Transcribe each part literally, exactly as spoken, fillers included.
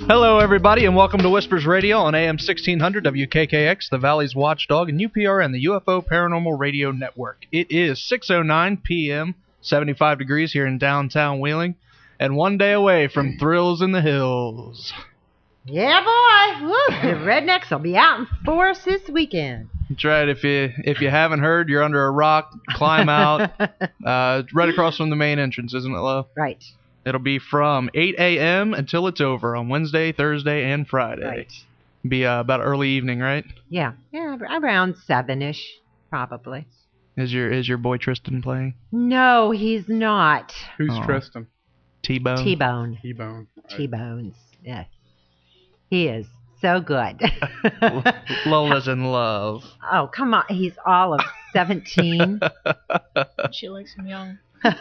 Hello, everybody, and welcome to Whispers Radio on A M sixteen hundred W K K X, the Valley's Watchdog, and U P R N, the U F O Paranormal Radio Network. It is six oh nine p.m., seventy-five degrees here in downtown Wheeling, and one day away from Thrills in the Hills. Yeah, boy. Woo. The Rednecks will be out in force this weekend. That's right. If you if you haven't heard, you're under a rock. Climb out. uh, right across from the main entrance, isn't it, Lo? Right. It'll be from eight a.m. until it's over on Wednesday, Thursday, and Friday. Right. Be uh, about early evening, right? Yeah. Yeah, around seven-ish, probably. Is your is your boy Tristan playing? No, he's not. Who's Oh. Tristan? T-Bone. T-Bone. T-Bone. Right. T-Bones. Yes. He is so good. Lola's in love. Oh, come on. He's all of seventeen. She likes him young.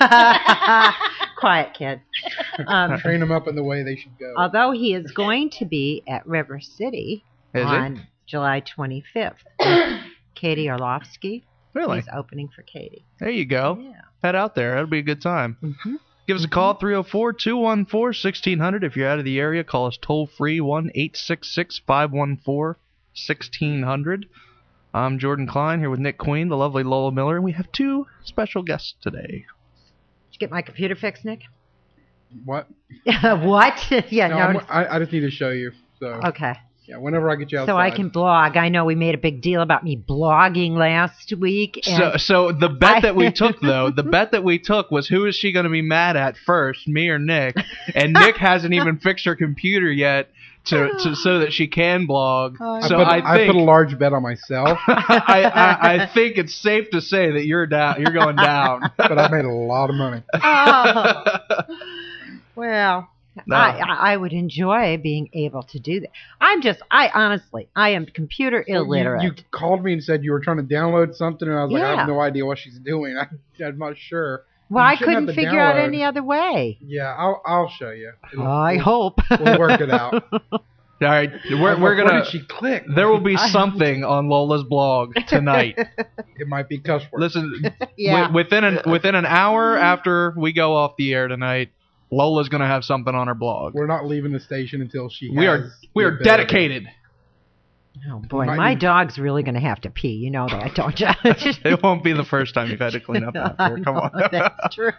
Quiet, kid. Um, Train them up in the way they should go. although he is going to be at River City Is on he? July twenty-fifth. Katie Orlovsky. Really? He's opening for Katie. There you go. Yeah. Head out there. That'll be a good time. Mm-hmm. Give us a call, three oh four, two one four, one six hundred. If you're out of the area, call us toll-free, one eight six six, five one four, one six hundred. I'm Jordan Klein here with Nick Queen, the lovely Lola Miller, and we have two special guests today. Did you get my computer fixed, Nick? What? What? yeah, No, no. I'm- I, I just need to show you. So Okay. yeah, whenever I get you outside. So I can blog. I know we made a big deal about me blogging last week. And So, so the bet I- that we took, though, the bet that we took was who is she going to be mad at first, me or Nick? And Nick hasn't even fixed her computer yet to, to so that she can blog. Oh, so I, put, I I think put a large bet on myself, I, I, I think it's safe to say that you're down. You're going down. but I made a lot of money. oh. Well, No. I, I I would enjoy being able to do that. I'm just, I honestly, I am computer So you- illiterate. You, called me and said you were trying to download something, and I was like, I Yeah. have no idea what she's doing. I, I'm not sure. well, you I shouldn't have couldn't to figure out download. any other way. Yeah, I'll I'll show you. It'll- I we'll, hope. we'll work it out. All right, I we're was we're like, Where gonna. did she click? There will be something on Lola's blog tonight. It might be cuss words. Listen, Yeah. wi- within an within an hour after we go off the air tonight, Lola's gonna have something on her blog. We're not leaving the station until she. We are has we the are ability. dedicated. Oh boy, Might my be- dog's really going to have to pee. You know that, don't you? It won't be the first time you've had to clean up after. her. Come on. That's true.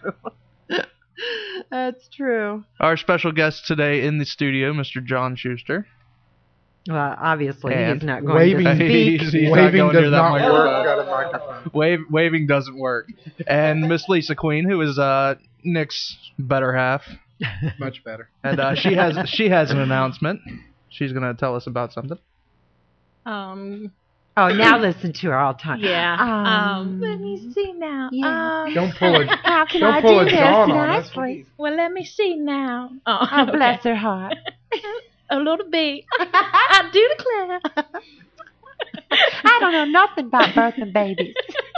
That's true. Our special guest today in the studio, Mister John Schuster. Well, obviously And he's not going waving- to speak. He's, he's not Waving going does near that not microphone. work. Got a microphone. Wave, waving doesn't work. And Miss Lisa Queen, who is uh, Nick's better half, Much better. and uh, she has she has an announcement. She's gonna tell us about something. Um, Oh, now listen to her all the time. yeah. Um, Um, let me see now. yeah. Um, Don't pull it. How can Don't I pull do a this John on us. nicely? well, let me see now. Oh, Oh, okay. bless her heart. A little bit. I do declare. I don't know nothing about birthing babies.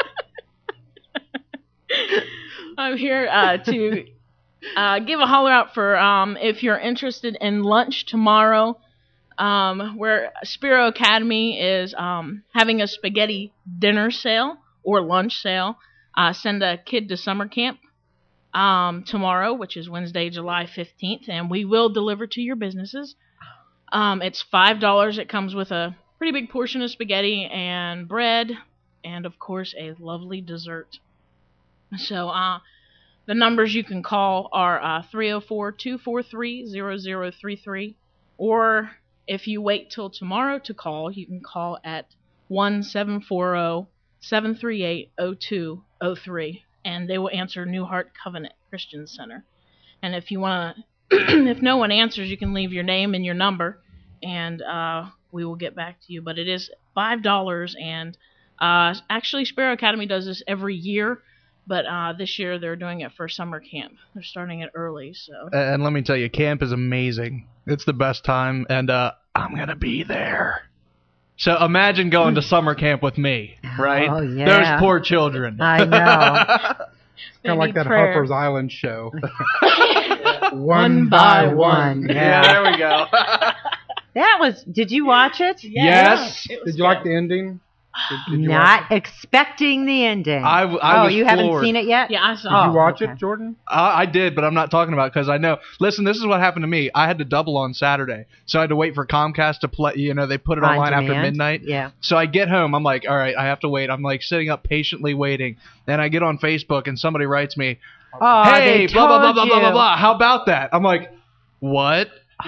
I'm here uh, to uh, give a holler out for um, if you're interested in lunch tomorrow, um, where Spiro Academy is um, having a spaghetti dinner sale or lunch sale. Uh, send a kid to summer camp um, tomorrow, which is Wednesday, July fifteenth, and we will deliver to your businesses. Um, it's five dollars. It comes with a pretty big portion of spaghetti and bread, and of course a lovely dessert. So uh, the numbers you can call are uh, three oh four, two four three, zero zero three three, or if you wait till tomorrow to call, you can call at one seven four zero, seven three eight, zero two zero three, and they will answer New Heart Covenant Christian Center. And if you want to, if no one answers, you can leave your name and your number, and uh, we will get back to you. But it is five dollars, and uh, actually Sparrow Academy does this every year, but uh, this year they're doing it for summer camp. They're starting it early, so. And let me tell you, camp is amazing. It's the best time, and uh, I'm gonna be there. So imagine going to summer camp with me, right? Oh, yeah. Those poor children. I know. Kind of like that prayer. Harper's Island show. One by one. Yeah, there we go. That was, did you watch it? Yes. it was Did you like good. the ending? Did, did you watch Not expecting the ending. I w- I oh, was you haven't floored. seen it yet? Yeah, I it? saw. Did you Oh, watch okay. it, Jordan? Uh, I did, but I'm not talking about it because I know. Listen, this is what happened to me. I had to double on Saturday, so I had to wait for Comcast to play. You know, they put it On online after demand? midnight. Yeah. So I get home. I'm like, all right, I have to wait. I'm like sitting up patiently waiting. Then I get on Facebook and somebody writes me, Oh, "Hey, they blah blah blah told blah blah blah you. blah. How about that?" I'm like, "What?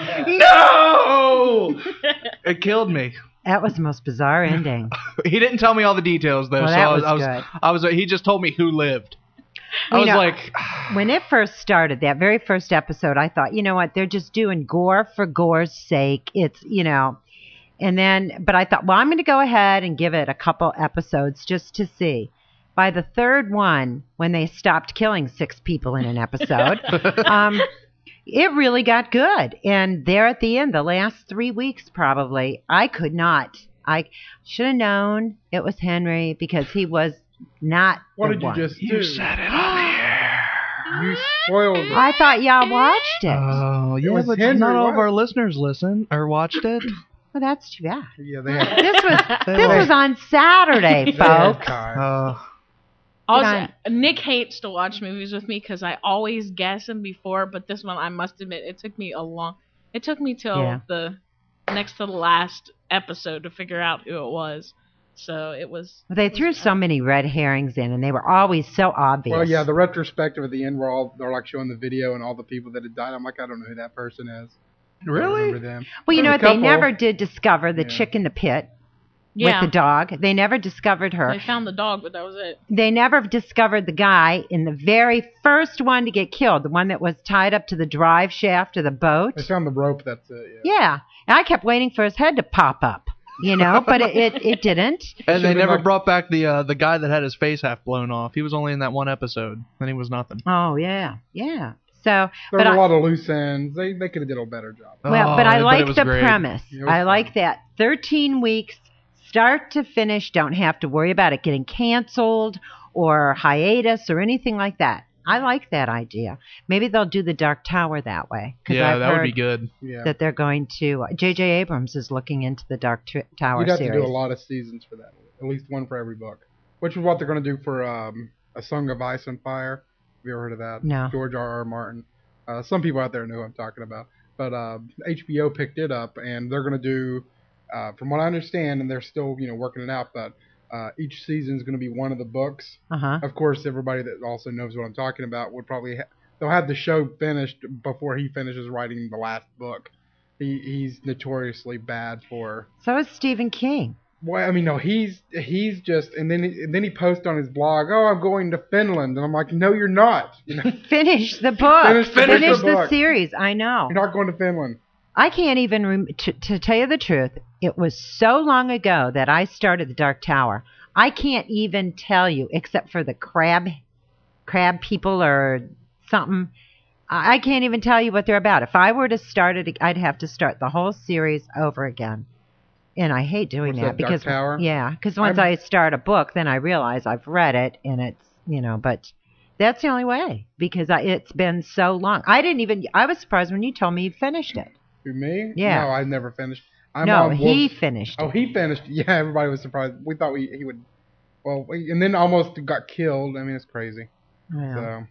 No!" It killed me. That was the most bizarre ending. He didn't tell me all the details though, Well, so that I was, was I was, good. I was, he just told me who lived. I You was know, like, when it first started, that very first episode, I thought, you know what, they're just doing gore for gore's sake. It's, you know, and then, but I thought, well, I'm going to go ahead and give it a couple episodes just to see. By the third one, when they stopped killing six people in an episode, um, it really got good. And there at the end, the last three weeks probably, I could not. I should have known it was Henry because he was not What the did you one. just do? you said it on the air. You spoiled it. I thought y'all watched it. Oh, yeah, was but Henry, not all of what? our listeners listen or watched it. Well, that's too bad. Yeah, they had. This was They this like- was on Saturday, They had folks. Kai. Uh, Also, Did Nick hates to watch movies with me because I always guess him before. But this one, I must admit, it took me a long. It took me till Yeah. the next to the last episode to figure out who it was. So it was. They threw so many red herrings in, and they were always so obvious. Well, yeah, the retrospective at the end where all they're like showing the video and all the people that had died. I'm like, I don't know who that person is. I don't really? remember them. well, you There know was what? a They couple. never did discover the Yeah. chick in the pit Yeah. with the dog. They never discovered her. They found the dog, but that was it. They never discovered the guy in the very first one to get killed, the one that was tied up to the drive shaft of the boat. They found the rope. That's it. Yeah. Yeah, and I kept waiting for his head to pop up, you know, but it, it, it didn't. And Should've they been never like- brought back the uh, the guy that had his face half blown off. He was only in that one episode, and he was nothing. Oh, yeah, yeah. So, There but were I, a lot of loose ends. They they could have did a better job. Well, Oh, but I it like was the great. premise. It was I fun. like that thirteen weeks, start to finish, don't have to worry about it getting canceled or hiatus or anything like that. I like that idea. Maybe they'll do the Dark Tower that way. 'cause Yeah, I've that would heard be good. Yeah. that they're going to. J J. Abrams is looking into the Dark T- Tower You'd have series. to do a lot of seasons for that. At least one for every book. Which is what they're going to do for um, A Song of Ice and Fire. Have you ever heard of that? No. George R. R. Martin. Uh, some people out there know who I'm talking about. But uh, H B O picked it up, and they're going to do, uh, from what I understand, and they're still you know working it out, but uh, each season is going to be one of the books. Uh-huh. Of course, everybody that also knows what I'm talking about would probably ha- they'll have the show finished before he finishes writing the last book. He he's notoriously bad for. So is Stephen King. Well, I mean, no, he's he's just, and then he, and then he posts on his blog, "Oh, I'm going to Finland," and I'm like, "No, you're not. You know, Finish the book. Finish- finish Finish the the, book. series. I know. you're not going to Finland." I can't even, rem- to, to tell you the truth, it was so long ago that I started the Dark Tower. I can't even tell you, except for the crab, crab people or something. I I can't even tell you what they're about. If I were to start it, I'd have to start the whole series over again. And I hate doing What's that that, Dark because, Tower? yeah, because once I'm- I start a book, then I realize I've read it and it's, you know, but that's the only way because I, it's been so long. I didn't even, I was surprised when you told me you finished it. Who, me? Yeah. No, I never finished. I'm no, on he Wolves- finished Oh, it. he finished. Yeah, everybody was surprised. We thought we, he would. Well, we- and then almost got killed. I mean, it's crazy. Well, So,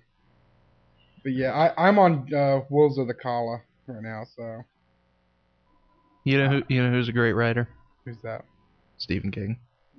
but yeah, I, I'm on uh, Wolves of the Kala right now. So, You know who? You know who's a great writer? who's that? Stephen King.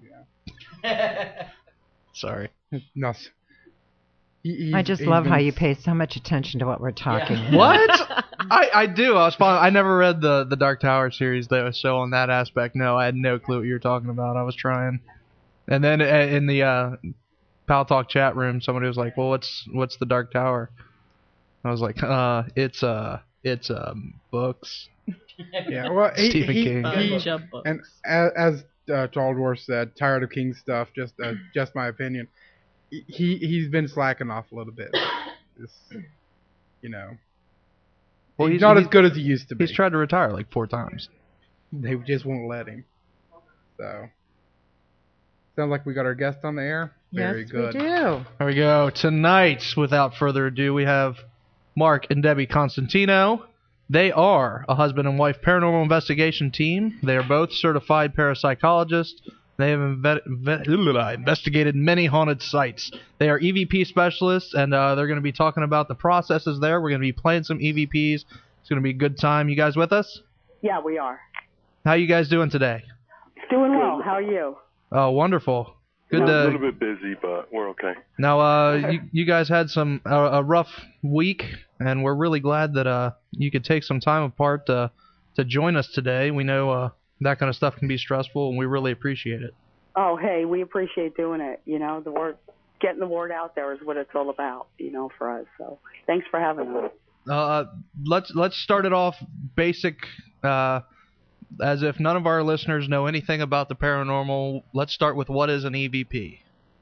Yeah. Sorry. No. s- He, he's- I just he's love been how you s- pay so much attention to what we're talking about. What? I, I do. I was fine. I never read the the Dark Tower series though, so on that aspect, no, I had no clue what you were talking about. I was trying, and then uh, in the uh, Pal Talk chat room, somebody was like, "Well, what's what's the Dark Tower?" I was like, "Uh, it's uh, it's um, books." Yeah. Well, he, Stephen he, King. he- Bunch of books. and as, as uh, Charles War said, tired of King stuff. Just uh, just my opinion. He he's been slacking off a little bit. Just, you know, Well, he's, not he's, as good as he used to be. He's tried to retire like four times. They just won't let him. So, sounds like we got our guest on the air. Very yes, good. we do. There we go. Tonight, without further ado, we have Mark and Debbie Constantino. They are a husband and wife paranormal investigation team. They are both certified parapsychologists. They have inve- inve- investigated many haunted sites. They are E V P specialists, and uh, they're going to be talking about the processes there. We're going to be playing some E V Ps. It's going to be a good time. You guys with us? Yeah, we are. How you guys doing today? Doing well. How are you? Oh, wonderful. Good. We're to, a little bit busy, but we're okay. Now, uh, you, you guys had some uh, a rough week, and we're really glad that uh you could take some time apart to to join us today. We know uh, that kind of stuff can be stressful, and we really appreciate it. Oh, hey, we appreciate doing it. You know, the word, getting the word out there is what it's all about. You know, for us. So, thanks for having us. Uh, let's let's start it off basic. Uh, As if none of our listeners know anything about the paranormal, let's start with what is an E V P?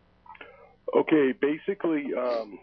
Okay, basically, um,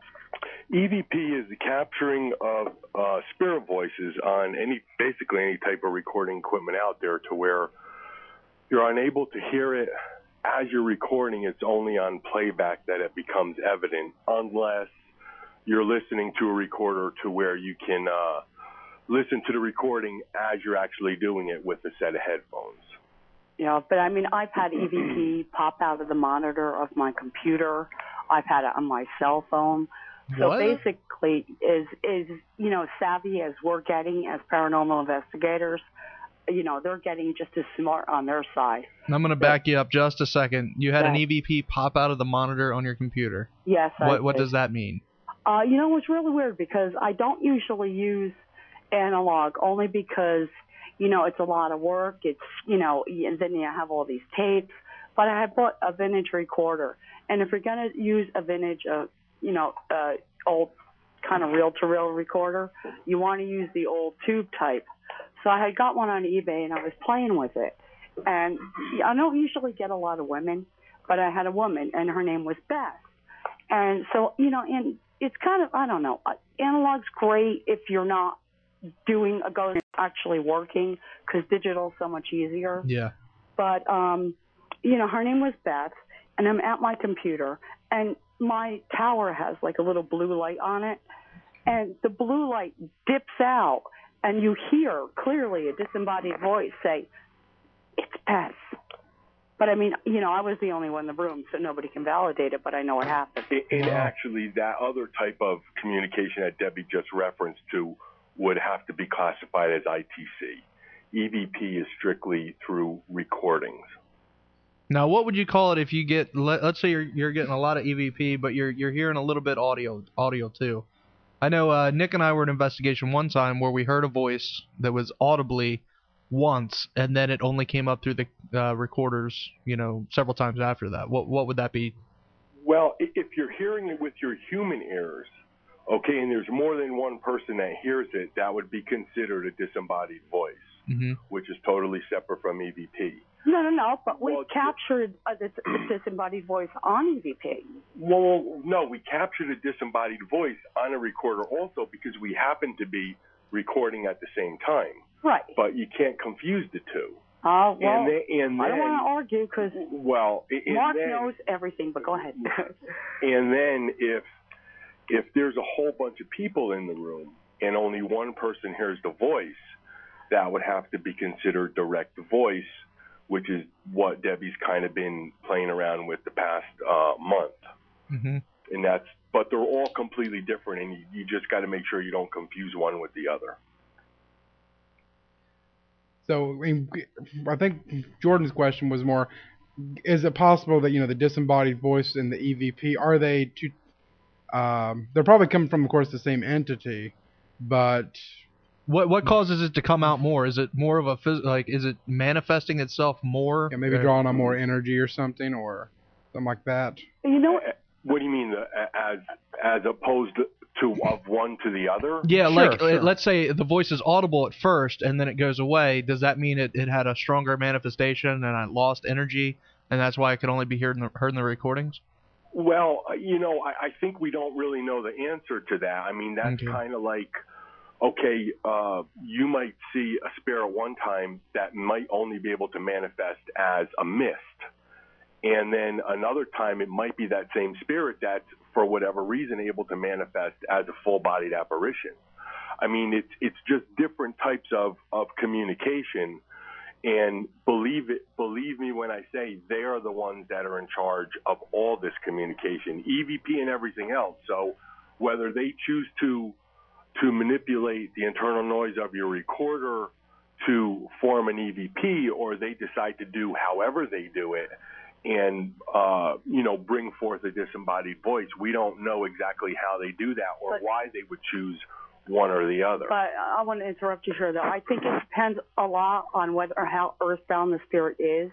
E V P is the capturing of uh, spirit voices on any, basically any type of recording equipment out there, to where you're unable to hear it as you're recording. It's only on playback that it becomes evident, unless you're listening to a recorder to where you can uh, listen to the recording as you're actually doing it with a set of headphones. Yeah, but I mean, I've had E V P pop out of the monitor of my computer. I've had it on my cell phone. So What? basically, is is you know, savvy as we're getting as paranormal investigators, you know, they're getting just as smart on their side. I'm going to back you up just a second. You had an Yeah. E V P pop out of the monitor on your computer. Yes. I What what did. does that mean? Uh, you know, it's really weird because I don't usually use analog, only because, you know, it's a lot of work. It's, you know, and then you have all these tapes. But I had bought a vintage recorder. And if you're going to use a vintage, uh, you know, uh, old kind of reel-to-reel recorder, you want to use the old tube type. So I had got one on eBay, and I was playing with it. And I don't usually get a lot of women, but I had a woman, and her name was Beth. And so, you know, and it's kind of, I don't know, analog's great if you're not doing a ghost actually working, because digital's so much easier. Yeah. But, um, you know, her name was Beth, and I'm at my computer, and my tower has like a little blue light on it, and the blue light dips out, and you hear clearly a disembodied voice say, "It's Beth." But I mean, you know, I was the only one in the room, so nobody can validate it, but I know what happened. And actually, that other type of communication that Debbie just referenced to would have to be classified as I T C. E V P is strictly through recordings. Now, what would you call it if you get, let, let's say you're you're getting a lot of E V P, but you're you're hearing a little bit audio audio too. I know uh, Nick and I were in investigation one time where we heard a voice that was audibly once, and then it only came up through the uh, recorders, you know, several times after that. What what would that be? Well, i- if you're hearing it with your human ears, okay, and there's more than one person that hears it, that would be considered a disembodied voice, Mm-hmm. which is totally separate from E V P. No, no, no, but we Well, captured a dis- disembodied voice on E V P. Well, no, we captured a disembodied voice on a recorder also, because we happened to be recording at the same time. Right. But you can't confuse the two. Oh, well, and then, and I then, don't want to argue because well, and Mark then, knows everything, but go ahead. And then if if there's a whole bunch of people in the room and only one person hears the voice, that would have to be considered direct voice, which is what Debbie's kind of been playing around with the past uh, month. Mm-hmm. And that's, but they're all completely different, and you, you just got to make sure you don't confuse one with the other. So I mean, I think Jordan's question was more, is it possible that, you know, the disembodied voice and the E V P, are they two, um, they're probably coming from, of course, the same entity, but What what causes it to come out more? Is it more of a phys- like? Is it manifesting itself more? yeah, maybe Uh, drawing on more energy or something, or something like that? You know, Uh, What do you mean, the, as as opposed to of one to the other? Yeah, Sure, like sure. uh, let's say the voice is audible at first and then it goes away. Does that mean it, it had a stronger manifestation and I lost energy, and that's why it could only be heard in the, heard in the recordings? Well, uh, you know, I, I think we don't really know the answer to that. I mean, that's Okay. kind of like, okay, uh, you might see a spirit one time that might only be able to manifest as a mist. And then another time it might be that same spirit that's, for whatever reason, able to manifest as a full-bodied apparition. I mean, it's it's just different types of, of communication. And believe it, believe me when I say they are the ones that are in charge of all this communication, E V P and everything else. So whether they choose to to manipulate the internal noise of your recorder to form an E V P, or they decide to do however they do it and, uh, you know, bring forth a disembodied voice, we don't know exactly how they do that or but, why they would choose one or the other. But I want to interrupt you here, though. I think it depends a lot on whether or how earthbound the spirit is.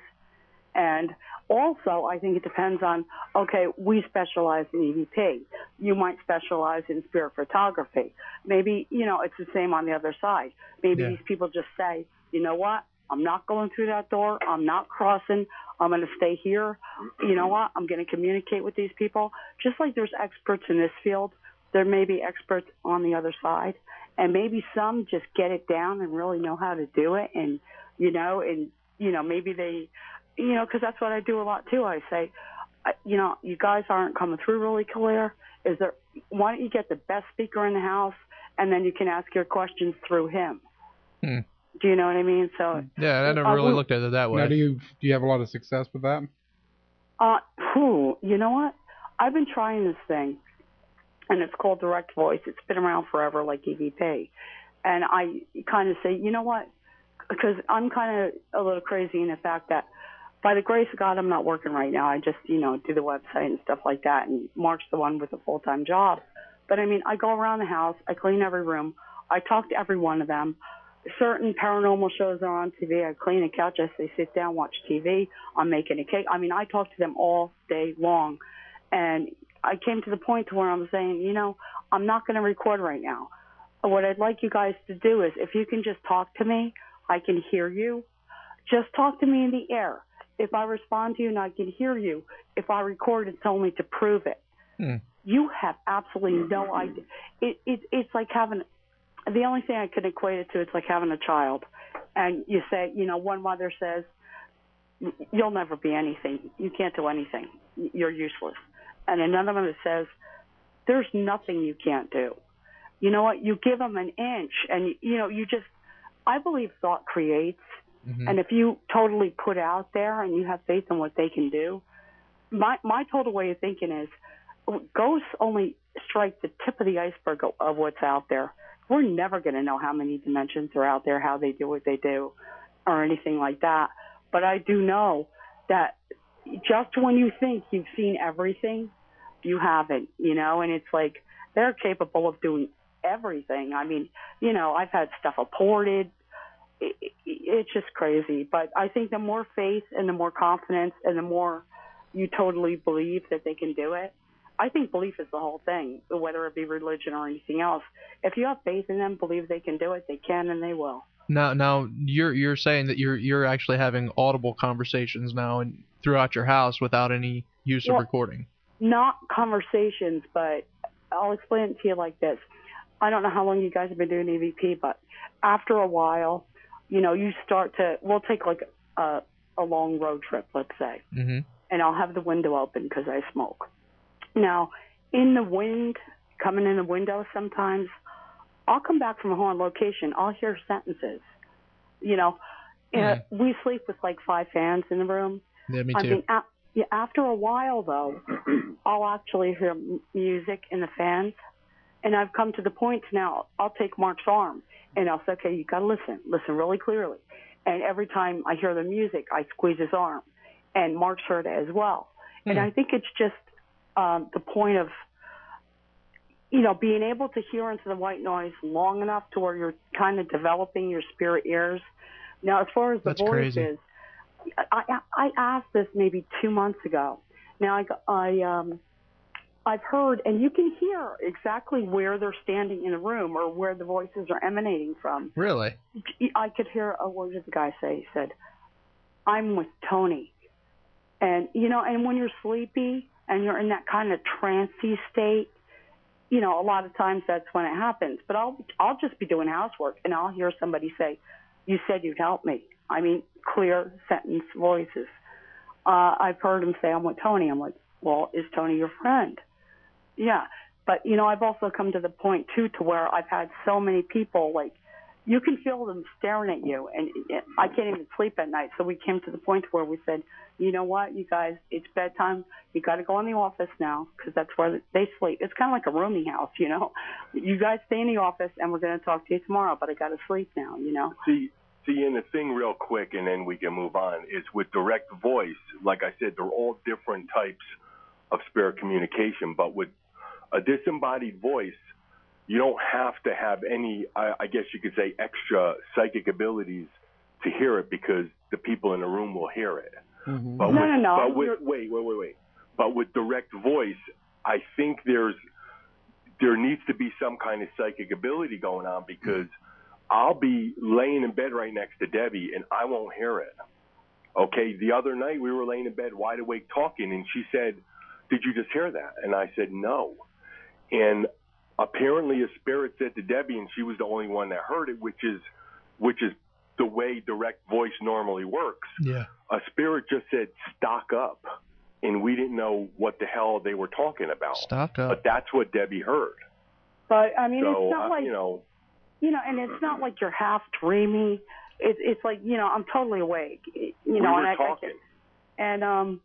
And also, I think it depends on, okay, we specialize in E V P. You might specialize in spirit photography. Maybe, you know, it's the same on the other side. Maybe yeah. these people just say, you know what, I'm not going through that door. I'm not crossing. I'm going to stay here. You know what, I'm going to communicate with these people. Just like there's experts in this field, there may be experts on the other side. And maybe some just get it down and really know how to do it. And, you know, and, you know, maybe they... You know, because that's what I do a lot, too. I say, you know, you guys aren't coming through really clear. Is there? Why don't you get the best speaker in the house, and then you can ask your questions through him? Hmm. Do you know what I mean? So yeah, I never uh, really looked at it that way. Now, do you do you have a lot of success with that? Uh, whew, you know what? I've been trying this thing, and it's called Direct Voice. It's been around forever, like E V P. And I kind of say, you know what? Because I'm kind of a little crazy in the fact that, by the grace of God, I'm not working right now. I just, you know, do the website and stuff like that, and Mark's the one with a full-time job. But, I mean, I go around the house. I clean every room. I talk to every one of them. Certain paranormal shows are on T V. I clean a couch. I say, sit down, watch T V. I'm making a cake. I mean, I talk to them all day long. And I came to the point to where I'm saying, you know, I'm not going to record right now. What I'd like you guys to do is, if you can just talk to me, I can hear you. Just talk to me in the air. If I respond to you and I can hear you, if I record, it's only to prove it. Hmm. You have absolutely no idea. It, it, it's like having, the only thing I can equate it to, it's like having a child. And you say, you know, one mother says, you'll never be anything. You can't do anything. You're useless. And another one that says, there's nothing you can't do. You know what? You give them an inch and, you know, you just, I believe thought creates. Mm-hmm. And if you totally put out there and you have faith in what they can do, my my total way of thinking is ghosts only strike the tip of the iceberg of, of what's out there. We're never going to know how many dimensions are out there, how they do what they do, or anything like that. But I do know that just when you think you've seen everything, you haven't, you know, and it's like they're capable of doing everything. I mean, you know, I've had stuff aborted. It, it, it's just crazy. But I think the more faith and the more confidence and the more you totally believe that they can do it, I think belief is the whole thing, whether it be religion or anything else. If you have faith in them, believe they can do it, they can and they will. Now, now you're you're saying that you're you're actually having audible conversations now and throughout your house without any use well, of recording. Not conversations, but I'll explain it to you like this. I don't know how long you guys have been doing E V P, but after a while, you know, you start to. We'll take like a a long road trip, let's say, mm-hmm. and I'll have the window open because I smoke. Now, in the wind, coming in the window sometimes, I'll come back from a home location. I'll hear sentences. You know, mm-hmm. we sleep with like five fans in the room. Yeah, me too. I mean, a- yeah, after a while, though, I'll actually hear m- music in the fans. And I've come to the point now, I'll take Mark's arm and I'll say, okay, you got to listen. Listen really clearly. And every time I hear the music, I squeeze his arm. And Mark's heard it as well. Mm-hmm. And I think it's just um, the point of, you know, being able to hear into the white noise long enough to where you're kind of developing your spirit ears. Now, as far as the That's voices, crazy. I, I asked this maybe two months ago. Now, I, I, um, I've heard, and you can hear exactly where they're standing in a room or where the voices are emanating from. Really? I could hear, oh, what did the guy say? He said, I'm with Tony. And, you know, and when you're sleepy and you're in that kind of trancey state, you know, a lot of times that's when it happens. But I'll I'll just be doing housework, and I'll hear somebody say, you said you'd help me. I mean, clear sentence voices. Uh, I've heard him say, I'm with Tony. I'm like, well, is Tony your friend? Yeah. But, you know, I've also come to the point, too, to where I've had so many people, like, you can feel them staring at you, and I can't even sleep at night. So we came to the point where we said, you know what, you guys, it's bedtime. You got to go in the office now because that's where they sleep. It's kind of like a rooming house, you know. You guys stay in the office, and we're going to talk to you tomorrow, but I got to sleep now, you know. See, see, and the thing real quick, and then we can move on, is with direct voice, like I said, they're all different types of spirit communication, but with a disembodied voice, you don't have to have any, I, I guess you could say, extra psychic abilities to hear it because the people in the room will hear it. Mm-hmm. But no, with, no, no. But with, wait, wait, wait, wait. But with direct voice, I think there's there needs to be some kind of psychic ability going on because I'll be laying in bed right next to Debbie and I won't hear it. Okay, the other night we were laying in bed wide awake talking and she said, "Did you just hear that?" And I said, "No." And apparently a spirit said to Debbie, and she was the only one that heard it, which is which is the way direct voice normally works. Yeah. A spirit just said, "Stock up." And we didn't know what the hell they were talking about. Stock up. But that's what Debbie heard. But, I mean, so, it's not uh, like, you know, you know, and it's not like you're half dreamy. It's it's like, you know, I'm totally awake. You we know, were and I, talking. I and, um,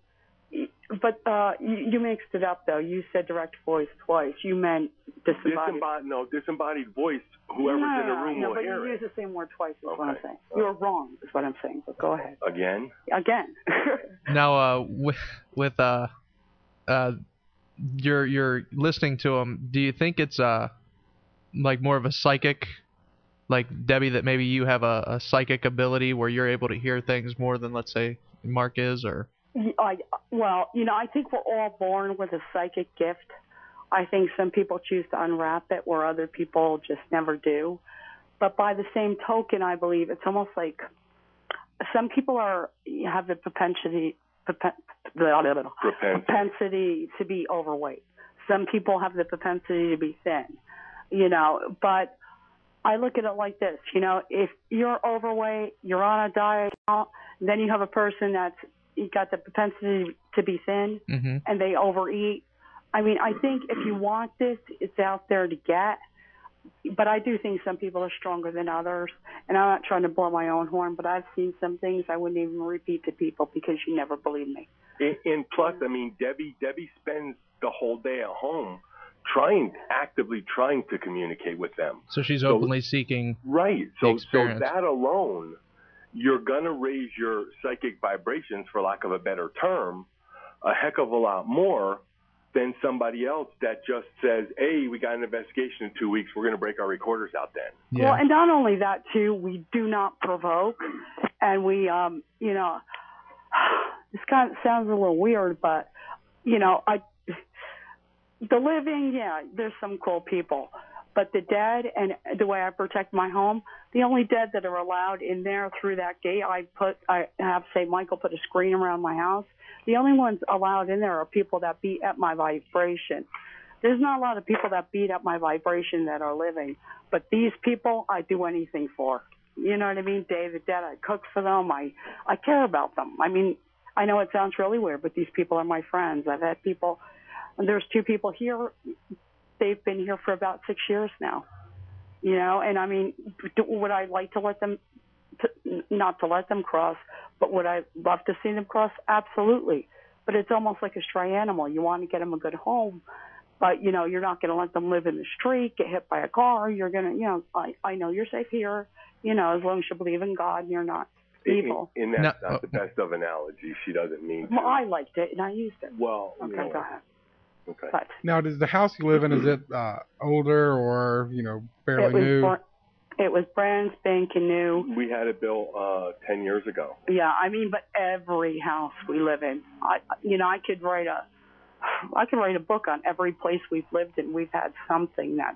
but uh, you, you mixed it up, though. You said direct voice twice. You meant disembodied. Disembodied, no, disembodied voice, whoever's no, no, in the room no, will but hear you it. use the same word twice is Okay. what I'm saying. Uh, You're wrong is what I'm saying, but go ahead. Again? Again. Now, uh, with, with uh, uh, you're you're listening to them. Do you think it's uh, like more of a psychic, like Debbie, that maybe you have a, a psychic ability where you're able to hear things more than, let's say, Mark is, or? I, well, you know, I think we're all born with a psychic gift. I think some people choose to unwrap it where other people just never do. But by the same token, I believe it's almost like some people are have the propensity propen, Propensity. propensity to be overweight. Some people have the propensity to be thin, you know. But I look at it like this, you know, if you're overweight, you're on a diet, then you have a person that's you got the propensity to be thin, mm-hmm. and they overeat. I mean, I think if you want this, it's out there to get. But I do think some people are stronger than others. And I'm not trying to blow my own horn, but I've seen some things I wouldn't even repeat to people because you never believe me. And, and plus, I mean, Debbie Debbie spends the whole day at home trying, actively trying to communicate with them. So she's So- openly seeking. Right. The So, so experience. that alone, you're going to raise your psychic vibrations, for lack of a better term, a heck of a lot more than somebody else that just says, "Hey, we got an investigation in two weeks. We're going to break our recorders out then." Yeah. Well, and not only that, too, we do not provoke. And we, um, you know, this kind of sounds a little weird, but, you know, I, the living, yeah, there's some cool people. But the dead, and the way I protect my home, the only dead that are allowed in there through that gate, I put, I have Saint Michael put a screen around my house. The only ones allowed in there are people that beat at my vibration. There's not a lot of people that beat at my vibration that are living, but these people, I do anything for. You know what I mean? Day of the dead, I cook for them. I, I care about them. I mean, I know it sounds really weird, but these people are my friends. I've had people, and there's two people here. They've been here for about six years now, you know, and I mean, do, would I like to let them, to, not to let them cross, but would I love to see them cross? Absolutely. But it's almost like a stray animal. You want to get them a good home, but, you know, you're not going to let them live in the street, get hit by a car. You're going to, you know, I, I know you're safe here, you know, as long as you believe in God and you're not evil. And, and that's No, not uh, the best of analogy. She doesn't mean to. Well, I liked it and I used it. Well, Okay, you know, go ahead. okay. But Now, does the house you live in, is it uh, older or, you know, fairly it was new? br- it was brand spanking new. We had it built uh, ten years ago. Yeah, I mean, but every house we live in, I, you know, I could write a, I could write a book on every place we've lived in. We've had something that's,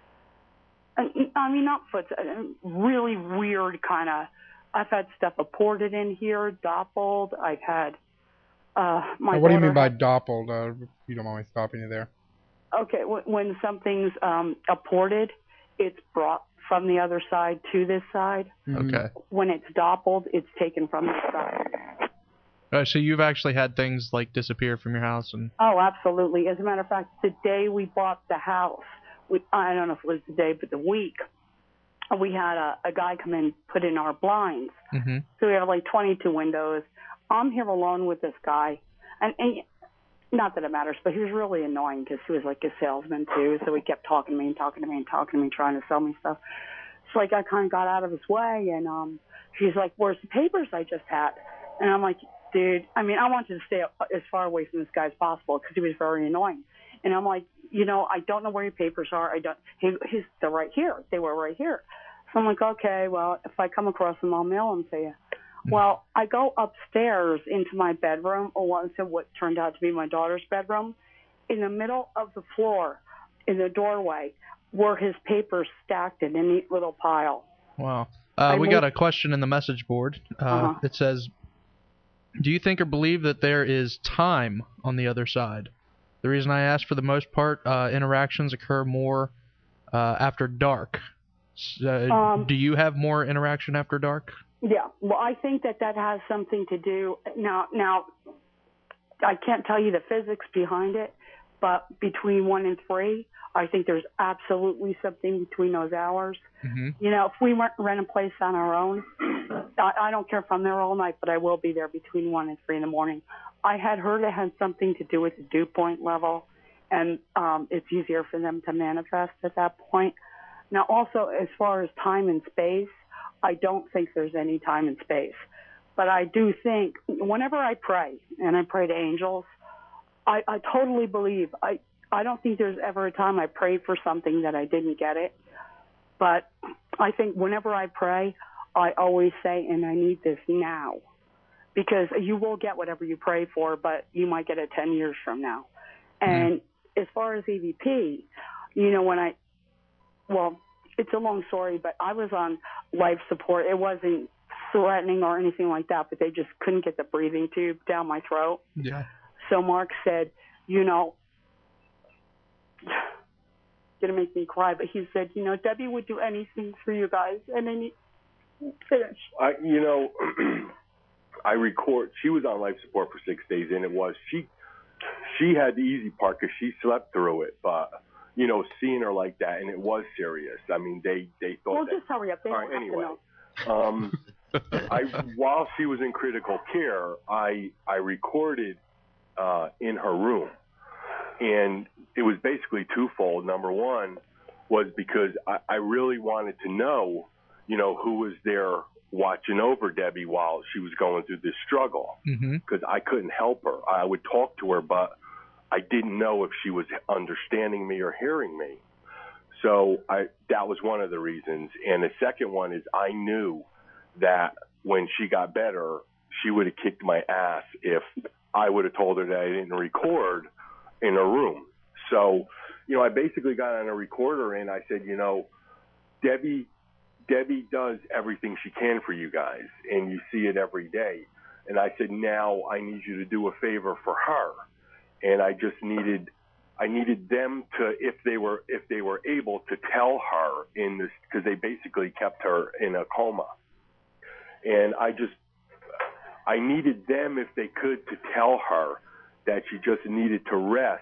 I mean, not foot, really weird kind of. I've had stuff aborted in here, doppeled. I've had, uh, my. Now, what do you mean by daughter doppeled? Uh, if you don't mind me stopping you there. had- Okay, when, when something's um, aborted, it's brought from the other side to this side. Mhm. Okay. When it's doppeled, it's taken from this side. Uh, so you've actually had things like disappear from your house, and Oh, absolutely. As a matter of fact, the day we bought the house, we, I don't know if it was the day, but the week, we had a, a guy come in, put in our blinds. Mm-hmm. So we have like twenty-two windows. I'm here alone with this guy. And, and not that it matters, but he was really annoying because he was like a salesman too. So he kept talking to me and talking to me and talking to me, trying to sell me stuff. So like I kind of got out of his way, and um, he's like, "Where's the papers I just had?" And I'm like, "Dude, I mean, I wanted to stay as far away from this guy as possible because he was very annoying." And I'm like, "You know, I don't know where your papers are. I don't. He, he's they're right here. They were right here." So I'm like, "Okay, well, if I come across them, I'll mail them to you." Mm-hmm. Well, I go upstairs into my bedroom, or what, so what turned out to be my daughter's bedroom. In the middle of the floor, in the doorway, were his papers stacked in a neat little pile. Wow. Uh, we moved- got a question in the message board. Uh, Uh-huh. It says, do you think or believe that there is time on the other side? The reason I ask, for the most part, uh, interactions occur more uh, after dark. Uh, Um, do you have more interaction after dark? Yeah, well, I think that that has something to do. Now, now, I can't tell you the physics behind it, but between one and three, I think there's absolutely something between those hours. Mm-hmm. You know, if we rent, rent a place on our own, I, I don't care if I'm there all night, but I will be there between one and three in the morning. I had heard it had something to do with the dew point level, and um, it's easier for them to manifest at that point. Now, also, as far as time and space, I don't think there's any time and space. But I do think whenever I pray, and I pray to angels, I, I totally believe. I, I don't think there's ever a time I prayed for something that I didn't get it. But I think whenever I pray, I always say, and I need this now. Because you will get whatever you pray for, but you might get it ten years from now. And mm-hmm. as far as E V P, you know, when I, well, it's a long story, but I was on life support. It wasn't threatening or anything like that, but they just couldn't get the breathing tube down my throat. Yeah. So Mark said, you know, gonna make me cry, but he said, you know, Debbie would do anything for you guys, and then he finished. I, you know, I record. She was on life support for six days, and it was she. She had the easy part because she slept through it, but you know, seeing her like that, and it was serious. I mean, they they thought. Well, that, just hurry up. They all don't right, have anyway. to know. Um, I while she was in critical care, I I recorded uh, in her room, and it was basically twofold. Number one was because I, I really wanted to know, you know, who was there watching over Debbie while she was going through this struggle, because mm-hmm. I couldn't help her. I would talk to her, but I didn't know if she was understanding me or hearing me. So I, that was one of the reasons. And the second one is I knew that when she got better, she would have kicked my ass if I would have told her that I didn't record in her room. So, you know, I basically got on a recorder and I said, you know, Debbie, Debbie does everything she can for you guys, and you see it every day. And I said, now I need you to do a favor for her. And I just needed, I needed them to, if they were, if they were able to tell her in this, because they basically kept her in a coma. And I just, I needed them, if they could, to tell her that she just needed to rest,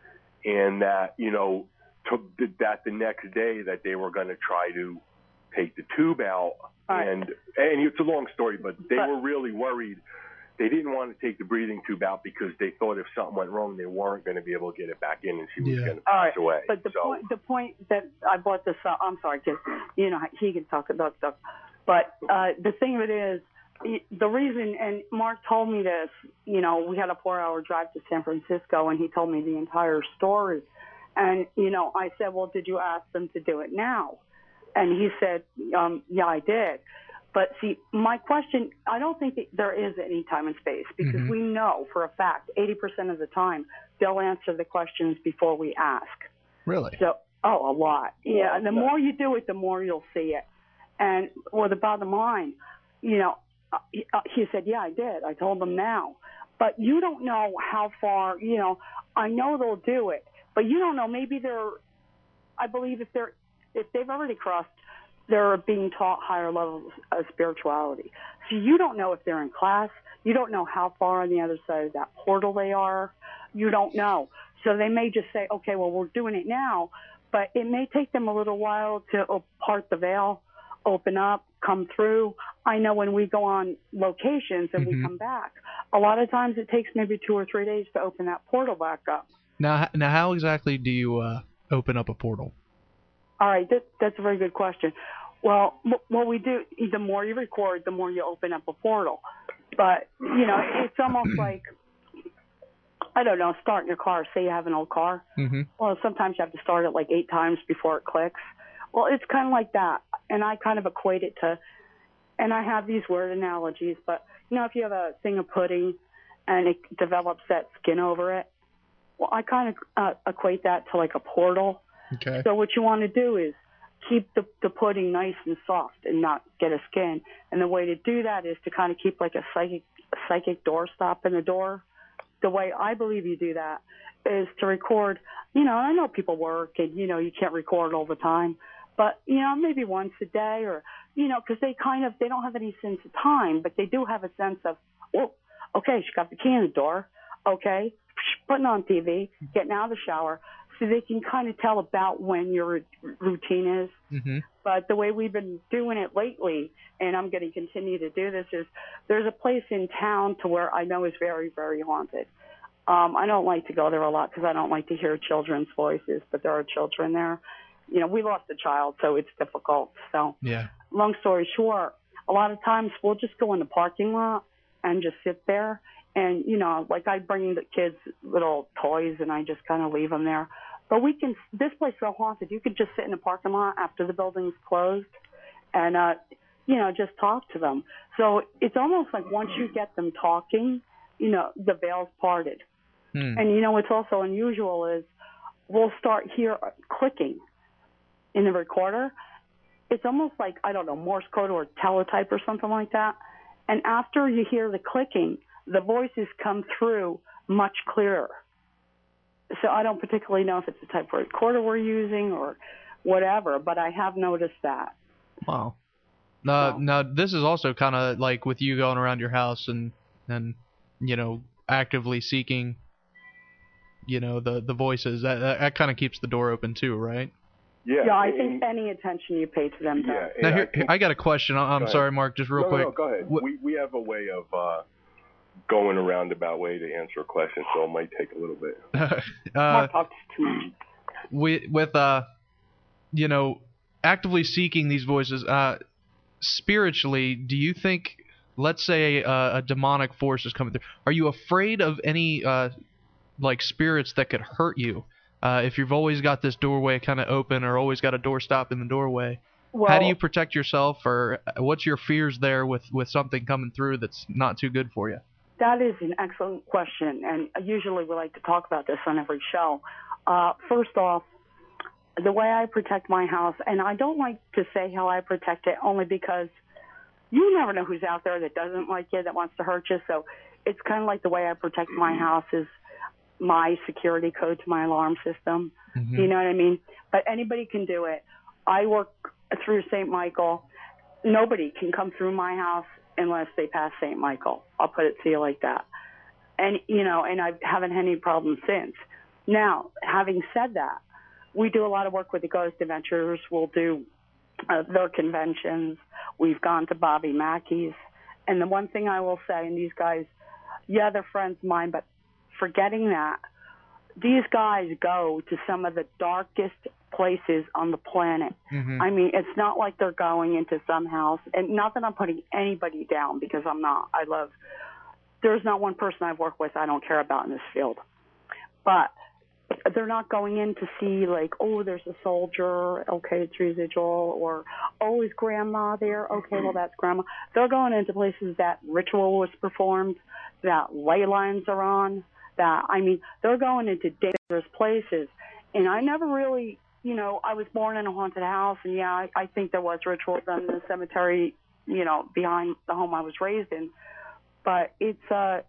and that, you know, to, that the next day that they were going to try to take the tube out. Right. And, and it's a long story, but they but, were really worried. They didn't want to take the breathing tube out because they thought if something went wrong, they weren't going to be able to get it back in, and she was Yeah. going to all pass right. away. But the so, point, the point that I brought this up, I'm sorry, because, you know, he can talk about stuff. But uh, the thing of it is, the reason, and Mark told me this, you know, we had a four-hour drive to San Francisco, and he told me the entire story. And, you know, I said, well, did you ask them to do it now? And he said, um, yeah, I did. But, see, my question, I don't think that there is any time and space, because mm-hmm. we know for a fact eighty percent of the time they'll answer the questions before we ask. Really? So, oh, a lot. Yeah, and the Yeah. more you do it, the more you'll see it. And, well, the bottom line, you know, uh, he, uh, he said, yeah, I did. I told them now. But you don't know how far, you know, I know they'll do it, but you don't know, maybe they're, I believe if they're, if they've already crossed, they're being taught higher levels of spirituality. So you don't know if they're in class. You don't know how far on the other side of that portal they are. You don't know. So they may just say, okay, well, we're doing it now, but it may take them a little while to part the veil. open up, come through. I know when we go on locations and Mm-hmm. we come back, a lot of times it takes maybe two or three days to open that portal back up. Now, now, how exactly do you uh, open up a portal? All right, that, that's a very good question. Well, what we do, the more you record, the more you open up a portal. But, you know, it's almost like, I don't know, starting your car. Say you have an old car. Mm-hmm. Well, sometimes you have to start it like eight times before it clicks. Well, it's kind of like that. And I kind of equate it to, and I have these word analogies, but, you know, if you have a thing of pudding and it develops that skin over it, well, I kind of uh, equate that to like a portal. Okay. So what you want to do is keep the, the pudding nice and soft and not get a skin. And the way to do that is to kind of keep like a psychic, a psychic doorstop in the door. The way I believe you do that is to record, you know, I know people work and, you know, you can't record all the time, but, you know, maybe once a day or, you know, because they kind of, they don't have any sense of time, but they do have a sense of, oh, okay, she got the key in the door. Okay, putting on T V, getting out of the shower. So they can kind of tell about when your routine is. Mm-hmm. But the way we've been doing it lately, and I'm going to continue to do this, is there's a place in town to where I know is very, very haunted. Um, I don't like to go there a lot because I don't like to hear children's voices, but there are children there. You know, we lost a child, so it's difficult. So, yeah. Long story short, a lot of times we'll just go in the parking lot and just sit there. And, you know, like I bring the kids little toys and I just kind of leave them there. But we can, this place is so haunted, you could just sit in the parking lot after the building's closed and, uh, you know, just talk to them. So it's almost like once you get them talking, you know, the veil's parted. Hmm. And, you know, what's also unusual is we'll start here clicking in the recorder. It's almost like, I don't know, Morse code or teletype or something like that. And after you hear the clicking, the voices come through much clearer. So I don't particularly know if it's the type of recorder we're using or whatever, but I have noticed that. Wow. Uh, So. Now, this is also kind of like with you going around your house and, and you know, actively seeking, you know, the, the voices. That, that, that kind of keeps the door open too, right? Yeah, Yeah, I and- think any attention you pay to them does. Yeah, Now, and here, I think- I got a question. I- I'm Go sorry, ahead. Mark, just real no, quick. No, go ahead. What- We we have a way of uh, going a roundabout way to answer a question, so it might take a little bit. uh, Mark talks too much. with, with uh, you know, actively seeking these voices, uh, spiritually, do you think, let's say uh, a demonic force is coming through, are you afraid of any, uh, like, spirits that could hurt you? Uh, if you've always got this doorway kind of open or always got a doorstop in the doorway, Well, how do you protect yourself, or what's your fears there with, with something coming through that's not too good for you? That is an excellent question, and usually we like to talk about this on every show. Uh, first off, the way I protect my house, and I don't like to say how I protect it only because you never know who's out there that doesn't like you, that wants to hurt you. So it's kind of like the way I protect my house is my security code to my alarm system. Mm-hmm. You know what I mean? But anybody can do it. I work through Saint Michael. Nobody can come through my house unless they pass Saint Michael. I'll put it to you like that. And, you know, and I haven't had any problems since. Now, having said that, we do a lot of work with the Ghost Adventures. We'll do uh, their conventions. We've gone to Bobby Mackey's. And the one thing I will say, and these guys, yeah, they're friends of mine, but forgetting that, these guys go to some of the darkest places on the planet. Mm-hmm. I mean, it's not like they're going into some house, and not that I'm putting anybody down, because I'm not. I love, there's not one person I've worked with I don't care about in this field. But they're not going in to see, like, oh, there's a soldier, okay, it's residual, or, oh, is grandma there? Okay, well, that's grandma. They're going into places that ritual was performed, that ley lines are on, that, I mean, they're going into dangerous places. And I never really, you know, I was born in a haunted house, and, yeah, I, I think there was ritual done in the cemetery, you know, behind the home I was raised in. But it's, uh,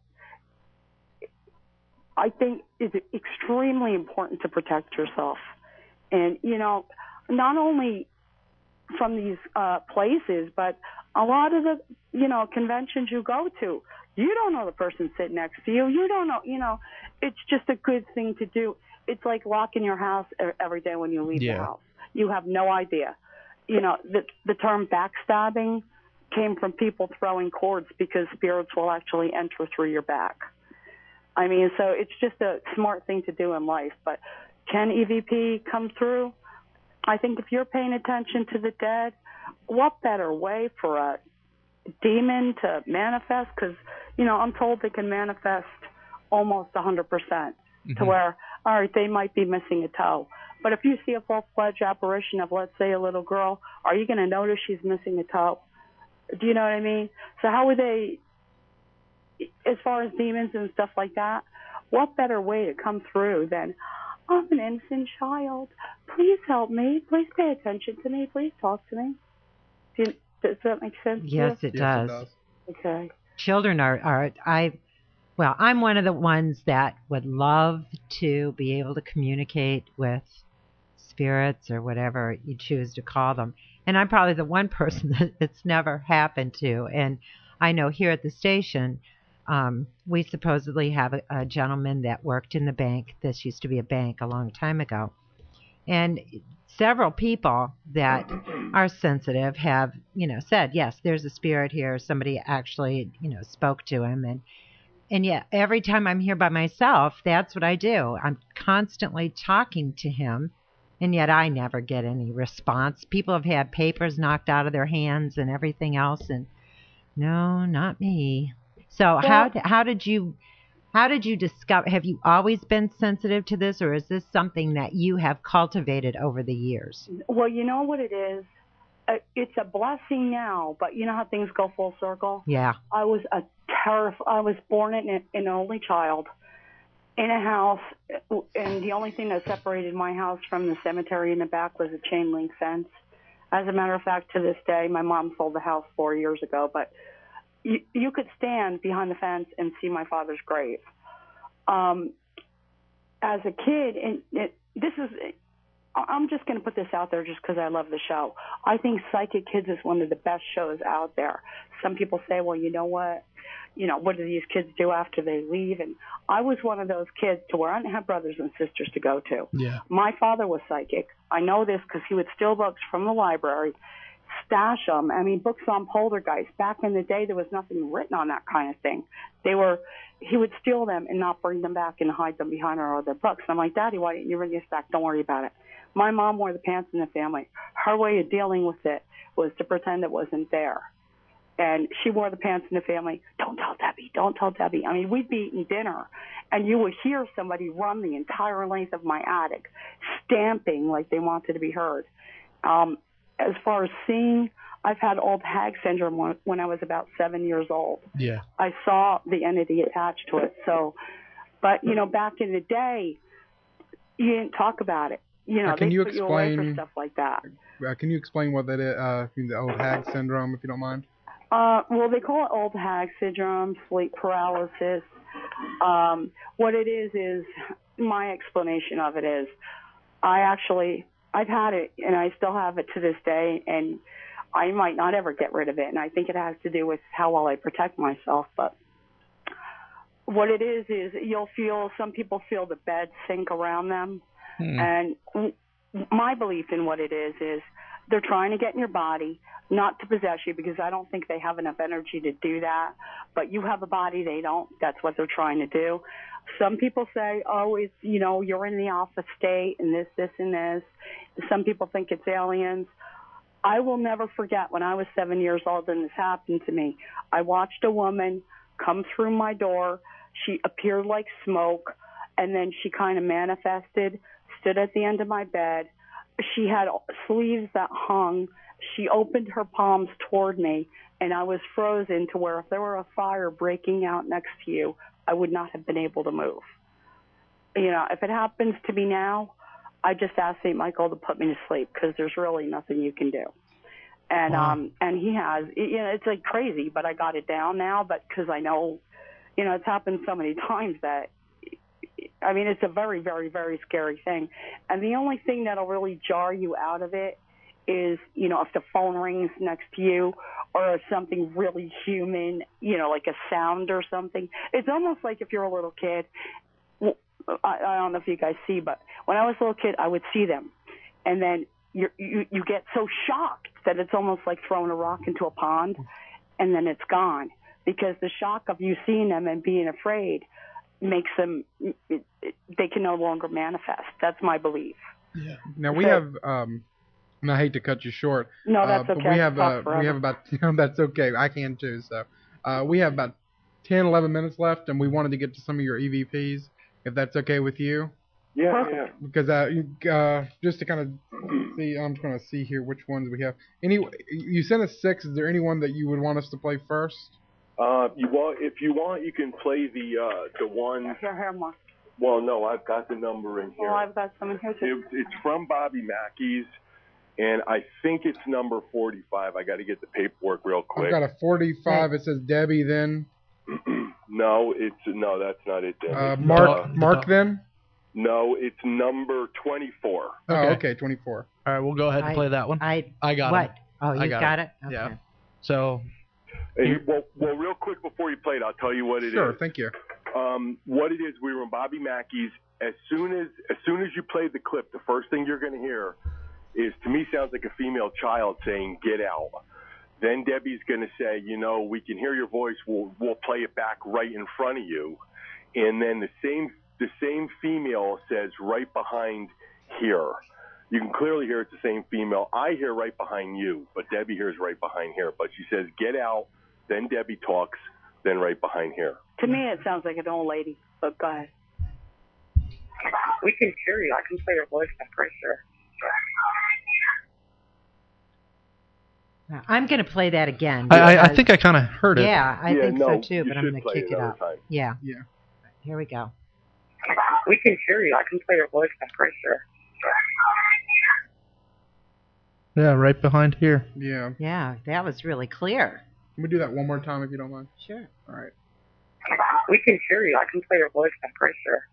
I think it's extremely important to protect yourself. And, you know, not only from these uh, places, but a lot of the, you know, conventions you go to, you don't know the person sitting next to you. You don't know, you know, it's just a good thing to do. It's like locking your house every day when you leave Yeah. the house. You have no idea. you know, the, the term backstabbing came from people throwing cords because spirits will actually enter through your back. I mean, so it's just a smart thing to do in life. But can E V P come through? I think if you're paying attention to the dead, what better way for a demon to manifest? Because, you know, I'm told they can manifest almost one hundred percent mm-hmm. to where, all right, they might be missing a toe. But if you see a full-fledged apparition of, let's say, a little girl, are you going to notice she's missing a toe? Do you know what I mean? So how would they, as far as demons and stuff like that, what better way to come through than, I'm an innocent child. Please help me. Please pay attention to me. Please talk to me. Do you, does that make sense? Yes, it, yes does. it does. Okay. Children are, are, I, well, I'm one of the ones that would love to be able to communicate with spirits or whatever you choose to call them. And I'm probably the one person that it's never happened to. And I know here at the station, um, we supposedly have a, a gentleman that worked in the bank. This used to be a bank a long time ago. And several people that are sensitive have, you know, said, yes, there's a spirit here. Somebody actually, you know, spoke to him. And, and yet every time I'm here by myself, that's what I do. I'm constantly talking to him. And yet I never get any response. People have had papers knocked out of their hands and everything else. And no, not me. So well, how how did you how did you discover? Have you always been sensitive to this, or is this something that you have cultivated over the years? Well, you know what it is. It's a blessing now, but you know how things go full circle. Yeah. I was a terrif- I was born in an only child in a house, and the only thing that separated my house from the cemetery in the back was a chain link fence. As a matter of fact, to this day, my mom sold the house four years ago, but you, you could stand behind the fence and see my father's grave. Um, as a kid, and it, this is, I'm just going to put this out there just because I love the show. I think Psychic Kids is one of the best shows out there. Some people say, well, you know what? You know, what do these kids do after they leave? And I was one of those kids to where I didn't have brothers and sisters to go to. Yeah. My father was psychic. I know this because he would steal books from the library, stash them. I mean, books on poltergeist. Back in the day, there was nothing written on that kind of thing. They were, he would steal them and not bring them back and hide them behind our other books. I'm like, Daddy, why didn't you bring this back? Don't worry about it. My mom wore the pants in the family. Her way of dealing with it was to pretend it wasn't there. And she wore the pants in the family. Don't tell Debbie. Don't tell Debbie. I mean, we'd be eating dinner, and you would hear somebody run the entire length of my attic, stamping like they wanted to be heard. Um, as far as seeing, I've had old hag syndrome when I was about seven years old. Yeah. I saw the entity attached to it. So, but, you know, back in the day, you didn't talk about it. You know, uh, can they you put explain, you away for stuff like that. Uh, can you explain what that is, uh, the old hag syndrome, if you don't mind? Uh, well, they call it old hag syndrome, sleep paralysis. Um, what it is is, my explanation of it is, I actually, I've had it, and I still have it to this day, and I might not ever get rid of it, and I think it has to do with how well I protect myself, but what it is is you'll feel, some people feel the bed sink around them, hmm. and my belief in what it is is they're trying to get in your body, not to possess you, because I don't think they have enough energy to do that. But you have a body, they don't. That's what they're trying to do. Some people say, oh, it's, you know, you're in the alpha state and this, this, and this. Some people think it's aliens. I will never forget when I was seven years old and this happened to me. I watched a woman come through my door. She appeared like smoke, and then she kind of manifested, stood at the end of my bed. She had sleeves that hung. She opened her palms toward me, and I was frozen to where if there were a fire breaking out next to you, I would not have been able to move. You know, if it happens to me now, I just ask Saint Michael to put me to sleep because there's really nothing you can do. And wow. um, and he has, you know, it's like crazy, but I got it down now. But because I know, you know, it's happened so many times that, I mean, it's a very, very, very scary thing. And the only thing that'll really jar you out of it is, you know, if the phone rings next to you or something really human, you know, like a sound or something. It's almost like if you're a little kid. I, I don't know if you guys see, but when I was a little kid, I would see them. And then you're, you you get so shocked that it's almost like throwing a rock into a pond, and then it's gone, because the shock of you seeing them and being afraid makes them, it, it, they can no longer manifest. That's my belief. Yeah. Now we So- have, um, and I hate to cut you short. No, that's uh, but okay. we I have, can talk uh, we forever. have about, you know, that's okay. I can too. So, uh, we have about ten, eleven minutes left, and we wanted to get to some of your E V Ps, if that's okay with you. Yeah, Perfect. yeah. Because uh, you, uh, just to kind of see, I'm just going to see here which ones we have. Any, you sent us six. Is there anyone that you would want us to play first? Uh, you want, if you want, you can play the uh, the one. Here, here, Mark. Well, no, I've got the number in here. Well, I've got some in here too. It, it's from Bobby Mackey's, and I think it's number forty-five. I got to get the paperwork real quick. I've got a forty-five. It says Debbie then. No, it's no, that's not it. Then. Uh, It's, Mark, uh, Mark then. no, it's number twenty-four. Oh, Okay. okay, twenty-four. All right, we'll go ahead and I- play that one. I I got what? it. Oh, I you got got, it. it. Okay. Yeah. So And, well, well, real quick before you play it, I'll tell you what it is. Sure, thank you. Um, what it is, we were in Bobby Mackey's. As soon as as soon as you play the clip, the first thing you're going to hear is, to me, sounds like a female child saying, "Get out." Then Debbie's going to say, "You know, we can hear your voice. We'll we'll play it back right in front of you." And then the same the same female says, "Right behind here." You can clearly hear it's the same female. I hear right behind you, but Debbie hears right behind here. But she says, "Get out." Then Debbie talks. Then right behind here. To me, it sounds like an old lady, but go ahead. We can hear you. I can play your voice back right here. Now, I'm going to play that again. I, I, I because- think I kind of heard it. Yeah, I Yeah, think no, so too. you But I'm should going to play kick it it another up. time. Yeah. Yeah. Here we go. We can hear you. I can play your voice back right here. Yeah, right behind here. Yeah. Yeah, that was really clear. Can we do that one more time if you don't mind? Sure. All right. We can hear you. I can play your voice back right here.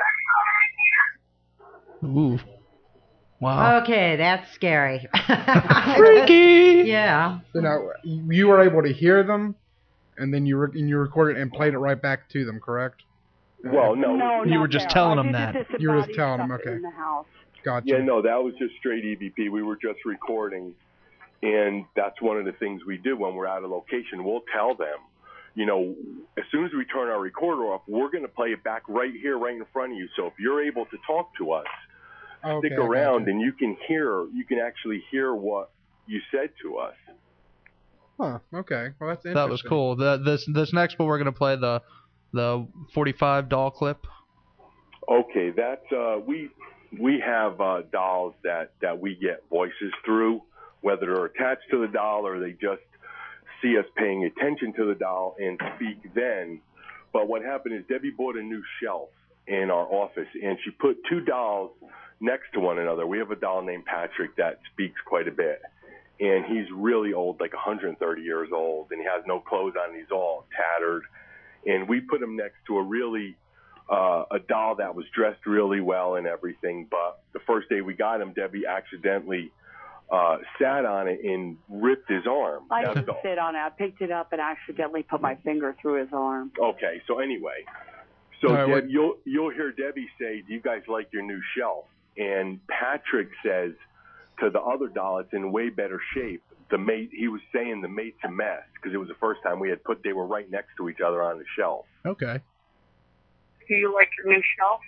Ooh. Wow. Okay, that's scary. Freaky. Yeah. So now you were able to hear them, and then you re- and you recorded and played it right back to them, correct? Well, no. No, You not were just there. telling I them did that. the You were just disembodied telling them, stuff okay. In the house. Gotcha. Yeah, no, that was just straight E V P. We were just recording, and that's one of the things we do when we're out of location. We'll tell them, you know, as soon as we turn our recorder off, we're going to play it back right here, right in front of you. So if you're able to talk to us, Okay, stick I around, gotcha. and you can hear, you can actually hear what you said to us. Huh. Okay. Well, that's interesting. That was cool. The, this this next one we're gonna play the the forty-five doll clip. Okay, that's uh, we we have uh, dolls that that we get voices through, whether they're attached to the doll or they just see us paying attention to the doll and speak then. But what happened is Debbie bought a new shelf in our office, and she put two dolls next to one another. We have a doll named Patrick that speaks quite a bit, and he's really old, like one hundred thirty years old, and he has no clothes on. He's all tattered, and we put him next to a really uh, a doll that was dressed really well and everything. But the first day we got him, Debbie accidentally uh, sat on it and ripped his arm. I That's didn't all. sit on it. I picked it up and accidentally put my finger through his arm. Okay, so anyway, so All right, Deb, what- you'll you'll hear Debbie say, "Do you guys like your new shelf?" And Patrick says to the other doll, "It's in way better shape." The mate, he was saying the mate's a mess because it was the first time we had put. They were right next to each other on the shelf. Okay. Do you like your new shelf?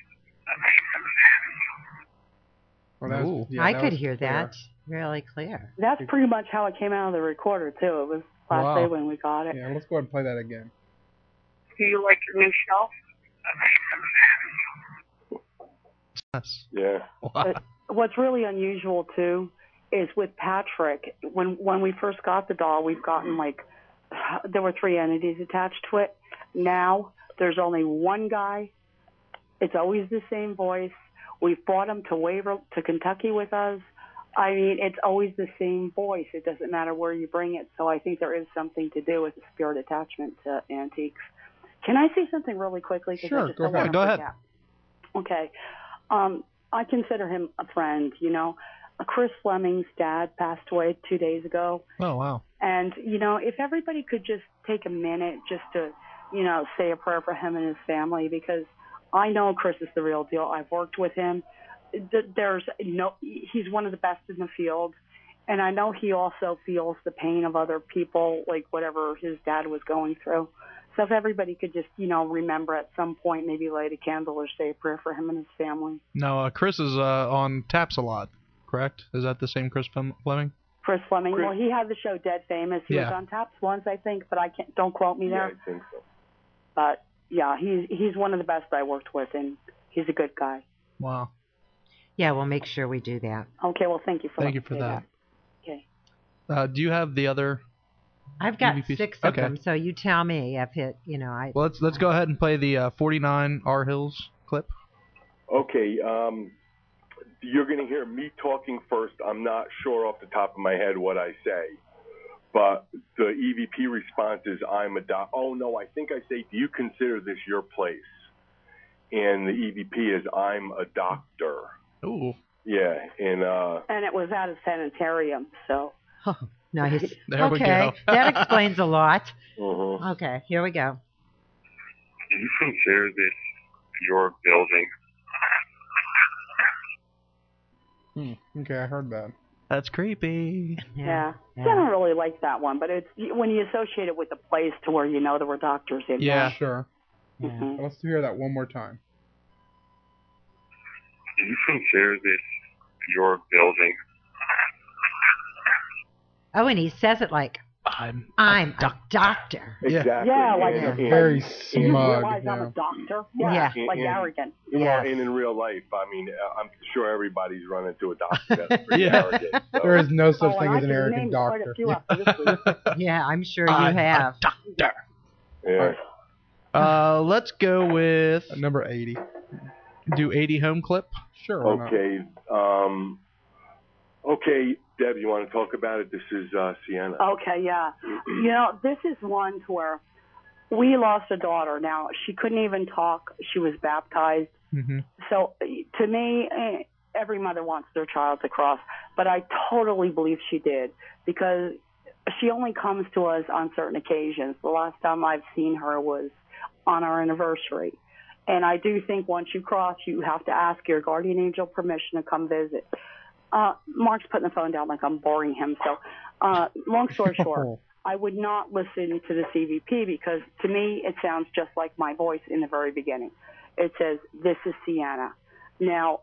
Well, that was- Ooh. yeah, I that could was hear clear. that really clear. That's pretty much how it came out of the recorder too. It was last Wow. day when we got it. Yeah, let's go ahead and play that again. Do you like your new shelf? Yes. Yeah. Wow. But what's really unusual too is with Patrick. When when we first got the doll, we've gotten like there were three entities attached to it. Now there's only one guy. It's always the same voice. We've brought him to Waver to Kentucky with us. I mean, it's always the same voice. It doesn't matter where you bring it. So I think there is something to do with the spirit attachment to antiques. Can I say something really quickly? 'Cause I Sure, just go don't ahead. wanna Go ahead. forget. Okay. Um, I consider him a friend, you know. Uh, Chris Fleming's dad passed away two days ago. Oh wow. And, you know, if everybody could just take a minute just to, you know, say a prayer for him and his family, because I know Chris is the real deal. I've worked with him. th- there's no. He's one of the best in the field, and I know he also feels the pain of other people, like whatever his dad was going through. So if everybody could just, you know, remember at some point, maybe light a candle or say a prayer for him and his family. Now, uh, Chris is uh, on Taps a lot, correct? Is that the same Chris Fleming? Chris Fleming. Chris. Well, he had the show Dead Famous. He Yeah. was on Taps once, I think, but I can't. Don't quote me Yeah, there. I think so. But yeah, he's he's one of the best I worked with, and he's a good guy. Wow. Yeah, we'll make sure we do that. Okay, well, thank you for Thank you letting for me say that. Okay. Uh, do you have the other? I've got E V Ps? six of Okay. them, so you tell me if it, you know, I. Well, let's let's go ahead and play the uh, forty-nine R Hills clip. Okay, um, you're going to hear me talking first. I'm not sure off the top of my head what I say, but the E V P response is, I'm a doc. Oh, no, I think I say, do you consider this your place? And the E V P is, I'm a doctor. Ooh. Yeah, and uh, And it was at a sanitarium, so. Oh, nice. There we okay, go. that explains a lot. uh-huh. Okay, here we go. Do you consider this your building? Hmm. Okay, I heard that. That's creepy. Yeah. yeah. I don't really like that one, but it's when you associate it with the place to where you know there were doctors in Yeah. Sure. Yeah. Mhm. Let's hear that one more time. Do you consider this your building? Oh, and he says it like, I'm. I'm a doctor. Yeah. Exactly. Yeah, like and, a- and, Very Did you smug. realize I'm Yeah. a doctor? Yeah. Like And- arrogant. well, Yes. and in real life, I mean, uh, I'm sure everybody's run into a doctor that's pretty Yeah. arrogant. So. There is no such Oh, thing and as I an can arrogant name quite doctor. a few after this week. Yeah, I'm sure you I'm have. a doctor. Yeah. Uh, let's go with Uh, Number eighty. do eighty home clip. Sure. Why not? Okay. Um, okay, Deb, you want to talk about it? This is uh, Sienna. Okay, yeah. You know, this is one to where we lost a daughter. Now, she couldn't even talk. She was baptized. Mm-hmm. So to me, eh, every mother wants their child to cross, but I totally believe she did because she only comes to us on certain occasions. The last time I've seen her was on our anniversary. And I do think once you cross, you have to ask your guardian angel permission to come visit. Uh, Mark's putting the phone down like I'm boring him. So, uh, long story short, I would not listen to the C V P because to me it sounds just like my voice in the very beginning. It says, "This is Sienna." Now,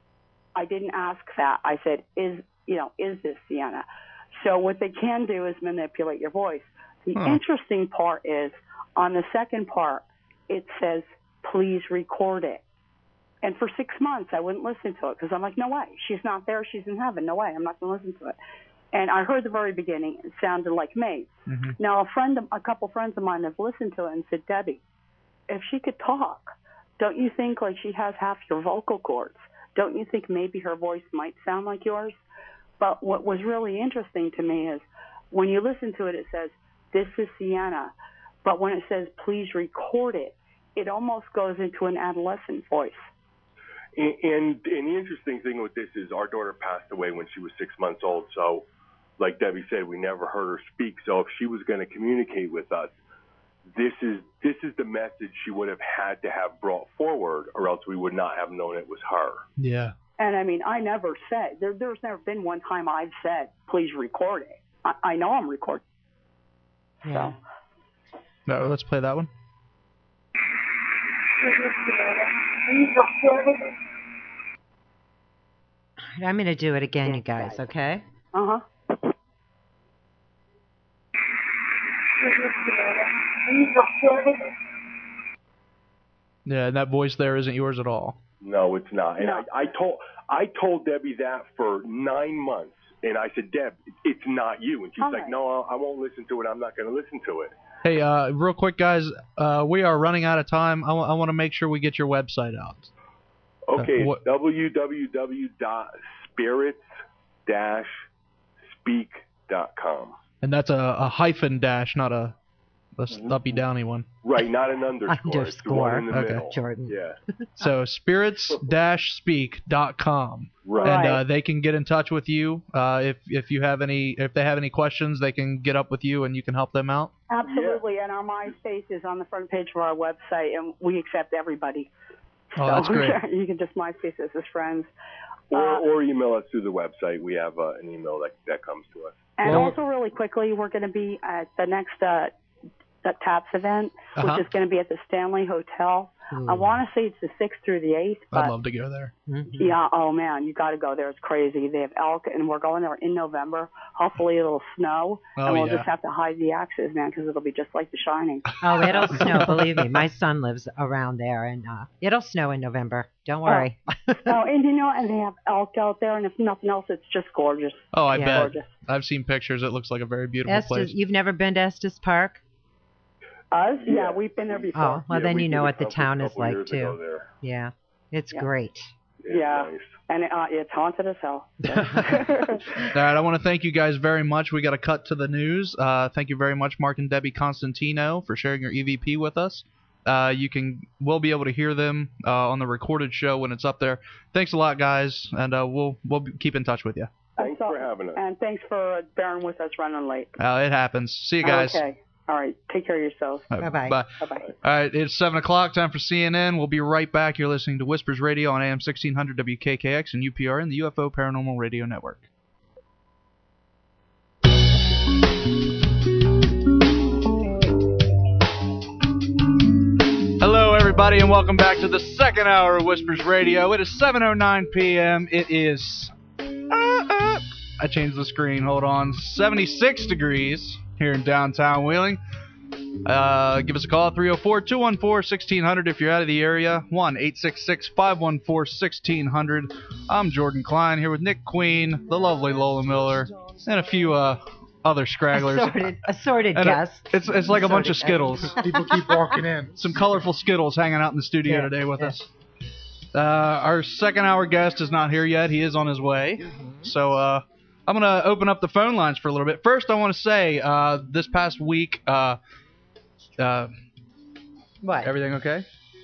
I didn't ask that. I said, "Is you know, is this Sienna?" So what they can do is manipulate your voice. The Huh. interesting part is on the second part, it says, "Please record it." And for six months, I wouldn't listen to it because I'm like, no way. She's not there. She's in heaven. No way. I'm not going to listen to it. And I heard the very beginning. It sounded like me. Mm-hmm. Now, a friend, of, a couple friends of mine have listened to it and said, Debbie, if she could talk, don't you think like she has half your vocal cords? Don't you think maybe her voice might sound like yours? But what was really interesting to me is when you listen to it, it says, "This is Sienna." But when it says, "Please record it," it almost goes into an adolescent voice. And, and, and the interesting thing with this is our daughter passed away when she was six months old. So, like Debbie said, we never heard her speak. So if she was going to communicate with us, this is this is the message she would have had to have brought forward, or else we would not have known it was her. Yeah. And I mean, I never said, there, there's never been one time I've said, "Please record it." I, I know I'm recording. Yeah. So, No, let's play that one. I'm going to do it again, you guys, okay? uh-huh. Yeah, and that voice there isn't yours at all. No, it's not. And No. I, I told I told Debbie that for nine months, and I said, "Deb, it's not you." And she's All like, right. "No, I won't listen to it. I'm not going to listen to it." Hey, uh, real quick, guys, uh, we are running out of time. I, w- I want to make sure we get your website out. Okay, Uh, what- it's w w w dot spirits dash speak dot com. And that's a, a hyphen dash, not a, a uppy downy one. Right, not an underscore. It's the one in the Underscore. middle. Okay, Jordan. Yeah, So spirits dash speak dot com. right. And uh, Right. they can get in touch with you uh, if if you have any if they have any questions, they can get up with you and you can help them out. Absolutely. And our MySpace is on the front page of our website, and we accept everybody. Oh, so that's great. you can just MySpace us as friends. Or, Uh, or email us through the website. We have uh, an email that, that comes to us. And Well- also, really quickly, we're going to be at the next uh, the TAPS event, Uh-huh. which is going to be at the Stanley Hotel. I want to say it's the sixth through the eighth, but I'd love to go there. yeah, oh man, you got to go there. It's crazy. They have elk, and we're going there in November. Hopefully, it'll snow, Oh, and we'll yeah. just have to hide the axes, man, because it'll be just like The Shining. Oh, it'll snow. Believe me, my son lives around there, and uh, it'll snow in November. Don't worry. Oh, and you know, and they have elk out there, and if nothing else, it's just gorgeous. Oh, I Yeah. bet. Gorgeous. I've seen pictures. It looks like a very beautiful Estes, place. you've never been to Estes Park? Us? Yeah, Yeah. we've been there before. Oh, well, Yeah, then we you did know a what the couple- town is couple like years ago too. there. Yeah, it's Yeah. great. It's Yeah. nice. And uh, it's haunted as hell. All right, I want to thank you guys very much. We got to cut to the news. Uh, thank you very much, Mark and Debbie Constantino, for sharing your E V P with us. Uh, you can, we'll be able to hear them uh, on the recorded show when it's up there. Thanks a lot, guys, and uh, we'll we'll keep in touch with you. Thanks So- for having us. And thanks for bearing with us running late. Uh, it happens. See you guys. Okay. All right. Take care of yourselves. All right, Bye-bye. Bye. Bye-bye. All right, it's seven o'clock. Time for C N N. We'll be right back. You're listening to Whispers Radio on A M sixteen hundred W K K X and U P R N, the U F O Paranormal Radio Network. Hello, everybody, and welcome back to the second hour of Whispers Radio. It is seven oh nine p.m. It is... Uh, uh, I changed the screen. Hold on. seventy-six degrees here in downtown Wheeling. Uh, give us a call, three oh four, two one four, one six zero zero if you're out of the area, one eight six six, five one four, one six zero zero. I'm Jordan Klein here with Nick Queen, the lovely Lola Miller, and a few uh, other scragglers. Assorted, assorted And it- guests. it's it's like a bunch of Assorted Skittles. People keep walking in. Some colorful Skittles hanging out in the studio Yeah, today with yeah. us. Uh, our second hour guest is not here yet. He is on his way. So uh, I'm going to open up the phone lines for a little bit. First, I want to say uh, this past week, uh, uh, What? everything okay?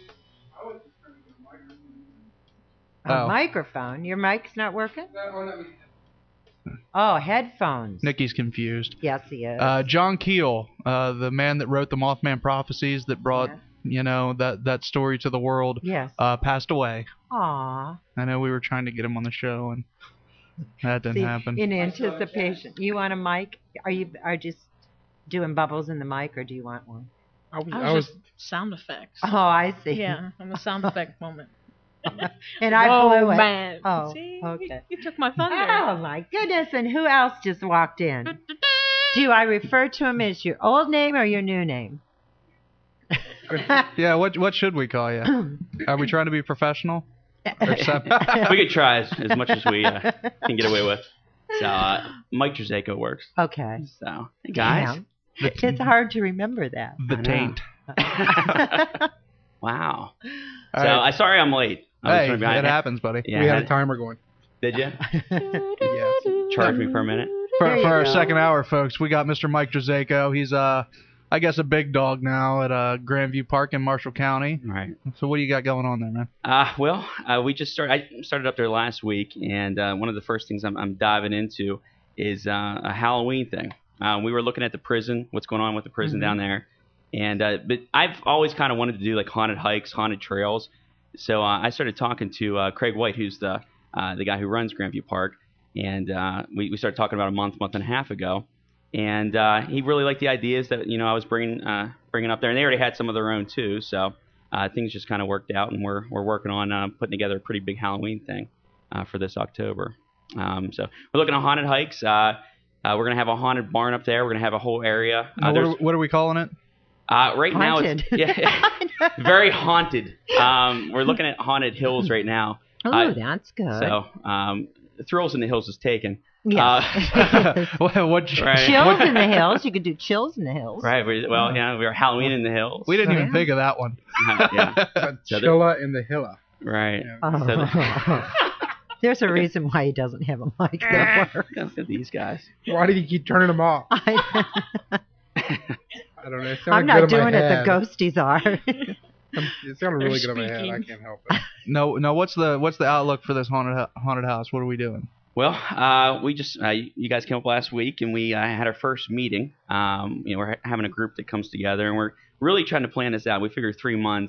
A Oh. microphone. Your mic's not working? Oh, headphones. Nikki's confused. Yes, he is. Uh, John Keel, uh, the man that wrote the Mothman Prophecies that brought, Yeah. you know, that, that story to the world, yes. uh, passed away. Aw. I know we were trying to get him on the show, and that didn't See, happen. in anticipation. You want a mic? Are you are just doing bubbles in the mic, or do you want one? I was, I I was was just sound effects. Oh, I see. Yeah, I'm a sound effect moment. And I oh, blew it. man. Oh, See, okay. You, you took my thunder. Oh my goodness! And who else just walked in? Do I refer to him as your old name or your new name? Yeah, what what should we call you? Are we trying to be professional? Or sep- We could try as, as much as we uh, can get away with. So uh, Mike Drzako works. Okay. So hey guys, Damn. It's hard to remember that. the I know. taint. wow. All so right. I sorry I'm late. I was Hey, trying to it be- I- happens, buddy. Yeah, we I had a had- timer going. Did you Yeah. charge me for a minute? For, There you for our go. second hour, folks, we got Mister Mike Drzako. He's, uh, I guess, a big dog now at uh, Grandview Park in Marshall County. All right. So what do you got going on there, man? Uh, well, uh, we just started. I started up there last week, and uh, one of the first things I'm, I'm diving into is uh, a Halloween thing. Uh, we were looking at the prison, what's going on with the prison Mm-hmm. down there, and uh, but I've always kind of wanted to do like haunted hikes, haunted trails. So uh, I started talking to uh, Craig White, who's the uh, the guy who runs Grandview Park, and uh, we we started talking about a month, month and a half ago, and uh, he really liked the ideas that you know I was bringing uh, bringing up there, and they already had some of their own too. So uh, things just kind of worked out, and we're we're working on uh, putting together a pretty big Halloween thing uh, for this October. Um, so we're looking at haunted hikes. Uh, uh, we're gonna have a haunted barn up there. We're gonna have a whole area. Uh, what, are, there's- what are we calling it? uh, right Haunted. now, it's yeah, very haunted. Um, we're looking at haunted hills right now. Oh, Uh, that's good. So, um, Thrills in the Hills is taken. yes. Uh, what, what, Right. Chills in the hills. You could do chills in the hills. right. We, well, yeah, we were Halloween in the Hills. We didn't even Yeah. think of that one. Uh, yeah. But So the- Chilla in the Hilla. Right. Yeah. Oh. So the- There's a reason why he doesn't have a mic that works. Look at these guys. Why did he keep turning them off? I, I don't know. It sounded I'm good not in my doing it. head. The ghosties are. It sounded really They're good in my head. I speaking. can't help it. No, no. What's the what's the outlook for this haunted hu- haunted house? What are we doing? Well, uh, we just uh, you guys came up last week, and we uh, had our first meeting. Um, you know, we're ha- having a group that comes together, and we're really trying to plan this out. We figure three months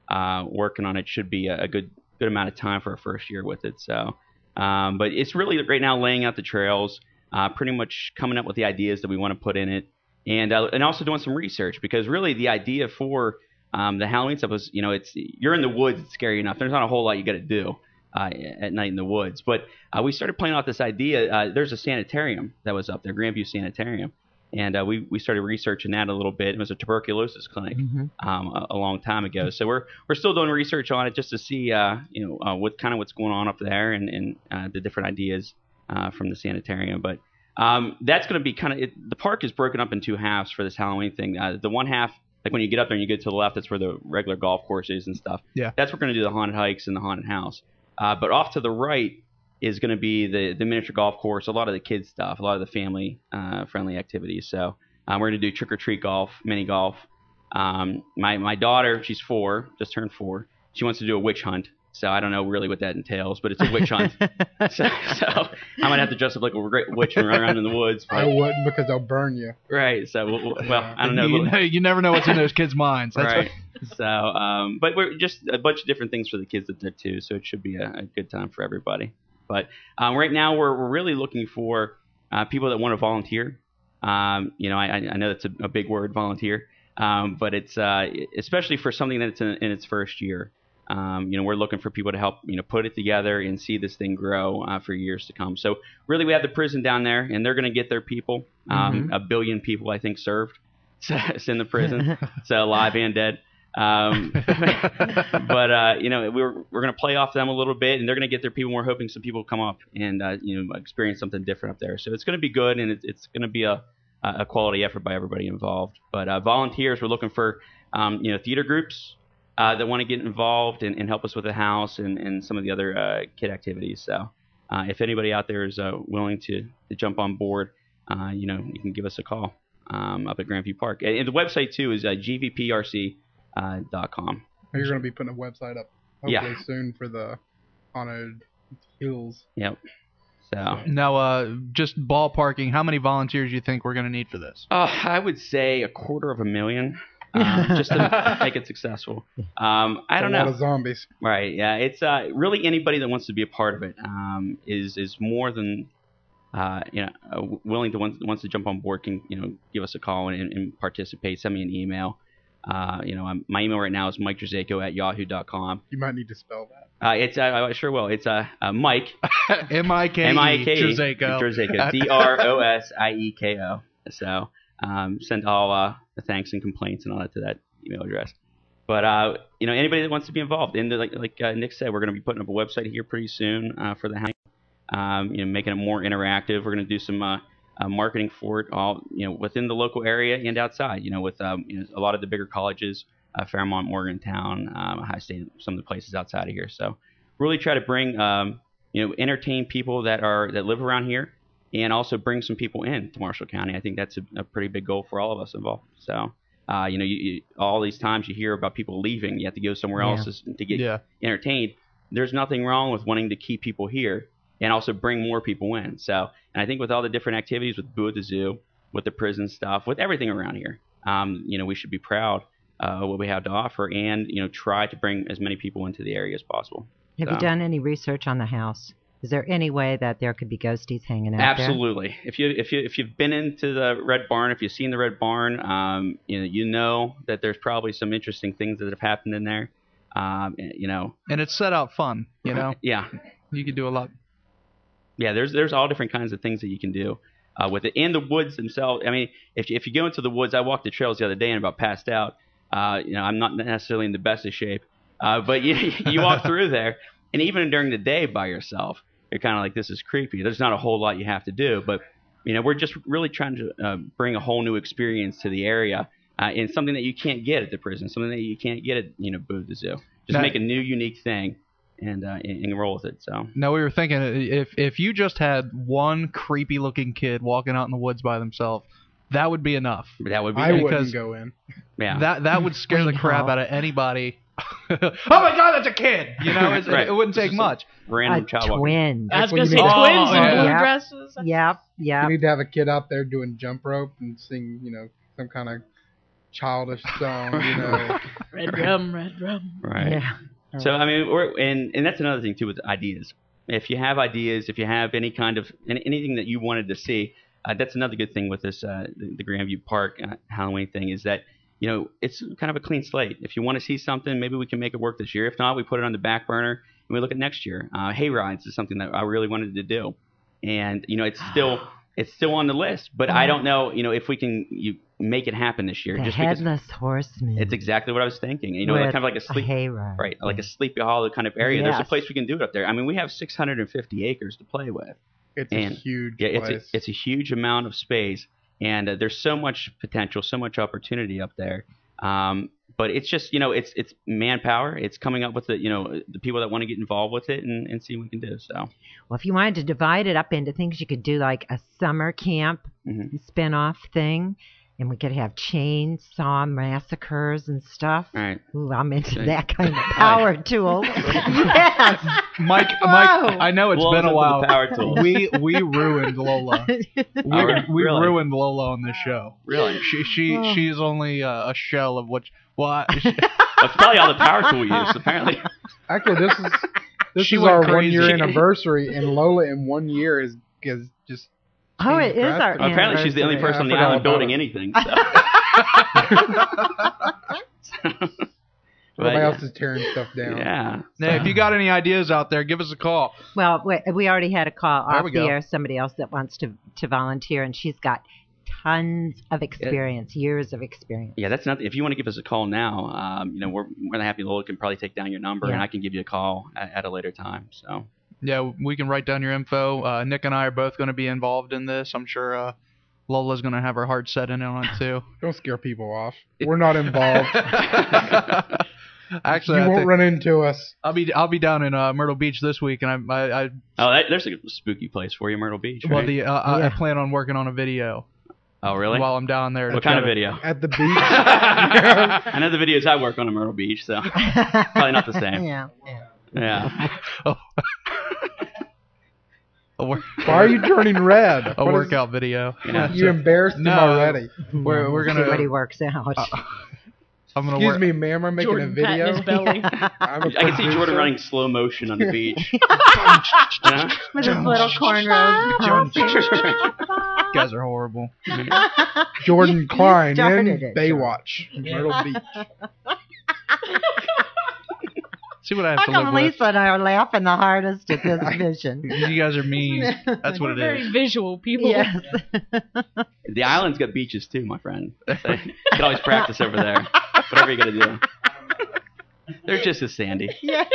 uh, working on it. Should be a, a good good amount of time for our first year with it. So, um, but it's really right now laying out the trails, uh, pretty much coming up with the ideas that we want to put in it, and uh, and also doing some research, because really the idea for um, the Halloween stuff was, you know, it's you're in the woods, it's scary enough. There's not a whole lot you got to do uh, at night in the woods. But uh, we started playing out this idea. Uh, there's a sanitarium that was up there, Grandview Sanitarium. And uh, we, we started researching that a little bit. It was a tuberculosis clinic mm-hmm. um, a, a long time ago. So we're we're still doing research on it just to see uh, you know uh, what kind of what's going on up there and, and uh, the different ideas uh, from the sanitarium. But um, that's going to be kind of the park is broken up in two halves for this Halloween thing. Uh, the one half, like when you get up there and you get to the left, that's where the regular golf course is and stuff. Yeah, that's where we're going to do the haunted hikes and the haunted house. Uh, but off to the right is going to be the the miniature golf course, a lot of the kids stuff, a lot of the family uh, friendly activities. So. Um, we're going to do trick-or-treat golf, mini golf. Um, my my daughter, she's four, just turned four. She wants to do a witch hunt. So I don't know really what that entails, but it's a witch hunt. so, so I'm going to have to dress up like a great witch and run around in the woods. But, I wouldn't, because they'll burn you. Right. So, well, well I don't know. You, know, you never know what's in those kids' minds. That's right. What... So, um, but we're just a bunch of different things for the kids up there, too. So it should be a, a good time for everybody. But um, right now we're, we're really looking for uh, people that want to volunteer. Um, you know, I, I know that's a, a big word, volunteer, um, but it's uh, especially for something that's in, in its first year. Um, you know, we're looking for people to help, you know, put it together and see this thing grow uh, for years to come. So really, we have the prison down there, and they're going to get their people. Um, mm-hmm. A billion people, I think, served in the prison, so alive and dead. Um, but uh, you know, we're we're going to play off them a little bit, and they're going to get their people. We're hoping some people come up and uh, you know experience something different up there. So it's going to be good, and it's it's going to be a a quality effort by everybody involved. But uh, volunteers, we're looking for um, you know theater groups uh, that want to get involved and, and help us with the house and, and some of the other uh, kid activities. So uh, if anybody out there is uh, willing to, to jump on board, uh, you know, you can give us a call um, up at Grandview Park. And, and the website too is uh, g v p r c dot com. You're going to be putting a website up hopefully yeah. soon for the Haunted Hills. Yep. So now, uh, just ballparking, how many volunteers do you think we're going to need for this? Uh, I would say a quarter of a million, um, just to make it successful. Um, I don't a know. A lot of zombies. Right. Yeah. It's uh, really anybody that wants to be a part of it um, is is more than uh, you know uh, willing to wants, wants to jump on board. Can you know give us a call and, and participate. Send me an email. Uh, you know, I'm, my email right now is mike drzejko at yahoo dot com. You might need to spell that. Uh, it's uh, I sure will. It's uh, uh Mike M I K E M I K E Drzejko Drzejko D R O S I E K O. So um, send all uh, the thanks and complaints and all that to that email address. But uh, you know, anybody that wants to be involved, and like like uh, Nick said, we're going to be putting up a website here pretty soon uh, for the house. Um, you know, making it more interactive. We're going to do some uh, uh, marketing for it, all you know, within the local area and outside. You know, with um, you know, a lot of the bigger colleges. Uh, Fairmont, Morgantown, um, Ohio State, some of the places outside of here. So really try to bring, um, you know, entertain people that are that live around here, and also bring some people in to Marshall County. I think that's a, a pretty big goal for all of us involved. So, uh, you know, you, you, all these times you hear about people leaving, you have to go somewhere yeah. else to get yeah. entertained. There's nothing wrong with wanting to keep people here and also bring more people in. So, and I think with all the different activities, with Boo at the Zoo, with the prison stuff, with everything around here, um, you know, we should be proud. Uh, what we have to offer, and you know, try to bring as many people into the area as possible. Have so, you done any research on the house? Is there any way that there could be ghosties hanging out absolutely. there? Absolutely. If you if you if you've been into the Red Barn, if you've seen the Red Barn, um, you know you know that there's probably some interesting things that have happened in there. Um, you know, and it's set out fun. You know, yeah, you could do a lot. Yeah, there's there's all different kinds of things that you can do. Uh, with it, and the woods themselves. I mean, if if you go into the woods, I walked the trails the other day and about passed out. Uh, you know, I'm not necessarily in the best of shape, uh, but you you walk through there, and even during the day by yourself, you're kind of like, this is creepy. There's not a whole lot you have to do, but you know, we're just really trying to uh, bring a whole new experience to the area, uh, and something that you can't get at the prison, something that you can't get at you know Boo at the Zoo. Just now, make a new, unique thing, and uh, and, and roll with it. So now we were thinking, if if you just had one creepy looking kid walking out in the woods by themselves, that would be enough. That would be. I because, wouldn't go in. Yeah. That that would scare the crap out of anybody. Oh my God, that's a kid! You know, it's, right. it, it wouldn't take much. Random a child twin. I was when going to you say need- twins Oh, in yeah. blue Yep. dresses. Yep, You yep. need to have a kid out there doing jump rope and seeing, you know, some kind of childish song, you know. Red rum, red rum. Right. Yeah. So I mean, we're, and and that's another thing too with ideas. If you have ideas, if you have any kind of any, anything that you wanted to see, uh, that's another good thing with this uh, the, the Grandview Park uh, Halloween thing is that you know it's kind of a clean slate. If you want to see something, maybe we can make it work this year. If not, we put it on the back burner and we look at next year. Uh, hay rides is something that I really wanted to do, and you know it's still it's still on the list, but I don't know you know if we can you make it happen this year. The just Headless Horseman. It's exactly what I was thinking. You know, With like, kind of like a sleep, a hayride. right? Like a Sleepy Hollow kind of area. There's a Yes. place we can do it up there. I mean, we have six hundred fifty acres to play with. It's And, a huge Yeah, place. it's a, it's a huge amount of space, and uh, there's so much potential, so much opportunity up there. Um, but it's just you know, it's it's manpower. It's coming up with the you know the people that want to get involved with it and, and see what we can do. So Well, if you wanted to divide it up into things, you could do like a summer camp Mhm. spin-off thing, and we could have chainsaw massacres and stuff. all right. Ooh, I'm into Okay. that kind of power tool. Yes. Mike, Whoa. Mike, I know it's Blows been a up while. with the power tool. We we ruined Lola. We, Oh, really? we Really? ruined Lola on this show. Really? She she Oh. she's only uh, a shell of what. Well, I, That's probably all the power tool we use. Apparently. Actually, this is this She is went our crazy. one year anniversary, and Lola in one year is is just. Oh, it is our Well, apparently, she's the only anniversary. person on the I forgot island about building it. anything. So. But, Everybody yeah. else is tearing stuff down. Yeah. Now, if you got any ideas out there, give us a call. Well, we, we already had a call There off we the go. air, somebody else that wants to, to volunteer, and she's got tons of experience, years of experience. Yeah, that's nothing. If you want to give us a call now, um, you know, we're more than happy. Lola can probably take down your number, Yeah. and I can give you a call at, at a later time. So. Yeah, we can write down your info. Uh, Nick and I are both going to be involved in this. I'm sure uh, Lola's going to have her heart set in on it too. Don't scare people off. We're not involved. Actually, you I won't think run into us. I'll be I'll be down in uh, Myrtle Beach this week, and I I, I Oh, that, there's a spooky place for you, Myrtle Beach. Right? well the uh, I, I Yeah. plan on working on a video oh, really? while I'm down there. to What try kind of to- video? At the beach. I know the videos I work on in Myrtle Beach, so probably not the same. Yeah. yeah. Yeah. Oh. a, wor- Why are you turning red? a What is- workout video. Yeah. You embarrassed him No. already. We're we're See gonna. what he works out. uh, I'm gonna Excuse work. me, ma'am. I'm making Jordan a video. patting his belly. I'm a I can see Jordan producer. running slow motion on the beach. Yeah. With his little cornrows. You guys are horrible. Jordan You Klein started in it, Baywatch, Myrtle Beach. See what I have How to live come with. Lisa and I are laughing the hardest at this vision? You guys are mean. That's what We're it very is. visual people. Yes. The island's got beaches too, my friend. So you can always practice over there. Whatever you got to do. They're just as sandy. Yeah.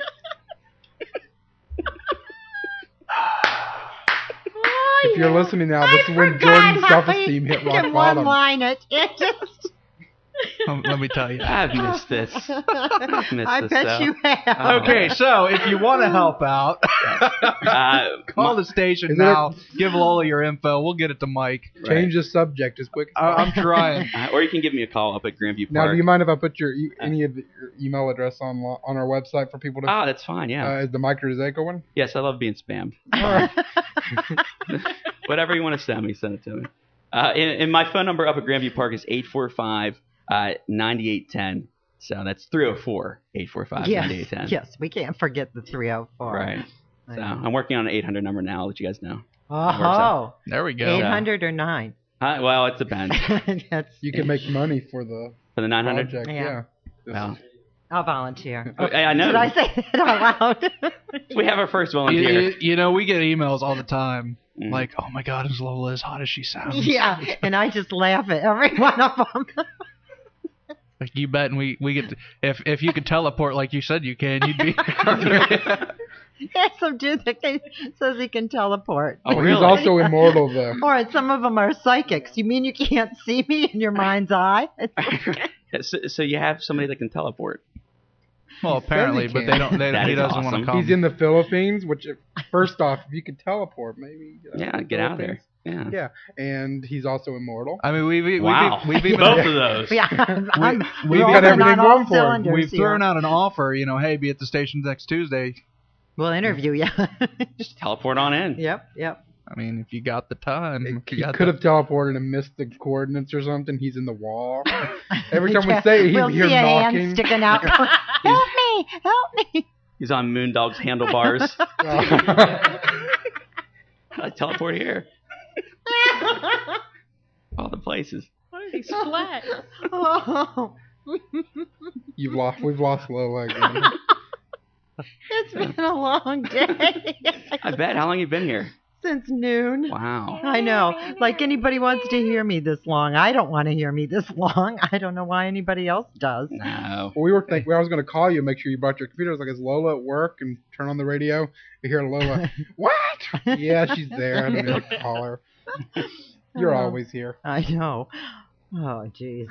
If you're listening now, this is when forgot Jordan's how self-esteem he hit rock can bottom. one-line it. It just. Um, Let me tell you. I've missed this. I've missed I this bet stuff. you have. Oh. Okay, so if you want to help out, Uh, call my- the station Is now. Give Lola your info. We'll get it to Mike. Change the subject as quick as I, possible. I'm trying. uh, or you can give me a call up at Grandview Now, Park. do you mind if I put your e- any of your email address on on our website for people to? Ah, that's fine. Yeah. Uh, is the Mike Rizeko one? yes, I love being spammed. All right. Whatever you want to send me, send it to me. Uh, and, and my phone number up at Grandview Park is eight four five, nine eight one zero. So that's three oh four, eight four five, Yes, nine eight one zero. yes, we can't forget the three oh four. Right. I So know. I'm working on an eight hundred number now. I'll let you guys know. Oh, There we go. eight hundred or nine? Uh, well, it depends. That's, You can make money for the For the nine hundred? project. Yeah. Yeah. This Well, is- I'll volunteer. I, I know. Did I say that out loud? We have our first You, volunteer. you- you know, we get emails all the time. Mm. Like, oh my God, is Lola as hot as she sounds? Yeah, and I just laugh at every one of them. Like, you bet, and we, we get to, if if you could teleport like you said you can, you'd be. There's some dude that can, says he can teleport. Oh, He's really? also immortal, though. Or some of them are psychics. You mean you can't see me in your mind's eye? so, so you have somebody that can teleport. Well, apparently, he but can. they don't. They, That he is doesn't awesome. want to come. He's in the Philippines, which, if- first off, if you could teleport, maybe. uh, Yeah, get out of there. Yeah. Yeah, and he's also immortal. I mean, we've we've, Wow. we've, we've even Both of those. Yeah, I'm, I'm we've rolling got everything on going all for him. cylinders we've here. thrown out an offer. You know, hey, be at the station next Tuesday. We'll interview you. Just teleport on in. Yep, yep. I mean, if you got the time. if you He got could the- have teleported and missed the coordinates or something. He's in the wall. Every time we Yeah, say it, we'll he'd hear see a knocking. hand sticking out. Help me! Help me! He's on Moondog's handlebars. I teleport here. All the places. He's flat. Oh, You've lost. We've lost Lola again. it's been a long day. I bet. How long you been here? Since noon. Wow. I know. Like anybody wants to hear me this long. I don't want to hear me this long. I don't know why anybody else does. No. Well, we were thinking. I was going to call you and make sure you brought your computer. I was like, "Is Lola at work?" And turn on the radio. You hear Lola. What? Yeah, she's there. I didn't need to call her. You're Oh. always here. I know. Oh, jeez.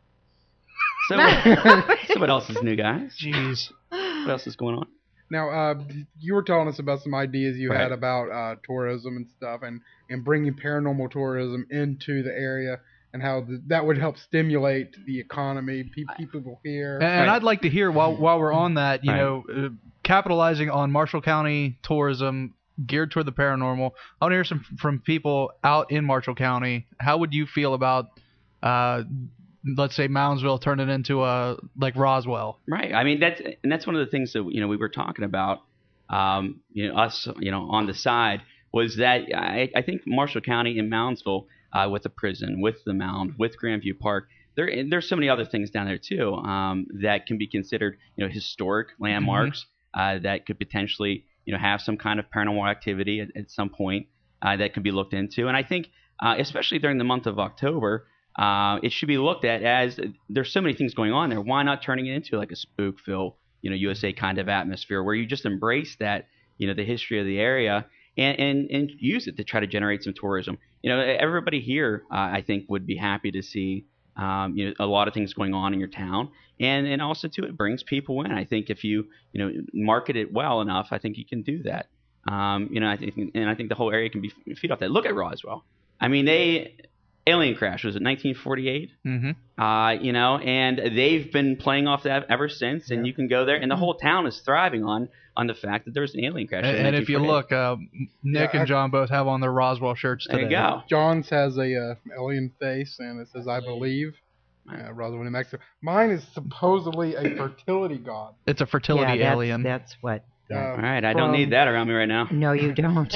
So, what- so what else is new, guys? Jeez. What else is going on? Now, uh, you were telling us about some ideas you Right. had about uh, tourism and stuff, and, and bringing paranormal tourism into the area, and how th- that would help stimulate the economy, keep people here. And, and Right. I'd like to hear while while we're on that, you Right. know, uh, capitalizing on Marshall County tourism geared toward the paranormal. I want to hear some from people out in Marshall County. How would you feel about, uh, let's say, Moundsville turning into a like Roswell? Right. I mean, that's and that's one of the things that you know we were talking about. Um, you know, us, you know, on the side was that I, I think Marshall County and Moundsville, uh, with the prison, with the Mound, with Grandview Park, there and there's so many other things down there too um, that can be considered, you know, historic landmarks uh, that could potentially, you know, have some kind of paranormal activity at, at some point uh, that could be looked into. And I think, uh, especially during the month of October. Uh, it should be looked at as there's so many things going on there. Why not turning it into like a Spookville, you know, U S A kind of atmosphere where you just embrace that, you know, the history of the area and, and, and use it to try to generate some tourism. You know, everybody here, uh, I think, would be happy to see, um, you know, a lot of things going on in your town. And, and also, too, it brings people in. I think if you, you know, market it well enough, I think you can do that. Um, you know, I think, and I think the whole area can be feed off that. Look at Roswell. I mean, they... Alien Crash was it nineteen forty-eight? Mm-hmm. Uh, you know, and they've been playing off that ever since. And Yeah. you can go there, and the whole town is thriving on on the fact that there's an alien crash. And, in and if you nineteen look, uh, Nick Yeah, and I- John both have on their Roswell shirts forty-eight, today. there you go. John's has a uh, alien face, and it says, "I believe." Uh, Roswell, New Mexico. Mine is supposedly a fertility god. It's a fertility yeah, that's, alien. That's what. Uh, All right, I don't from- need that around me right now. No, you don't.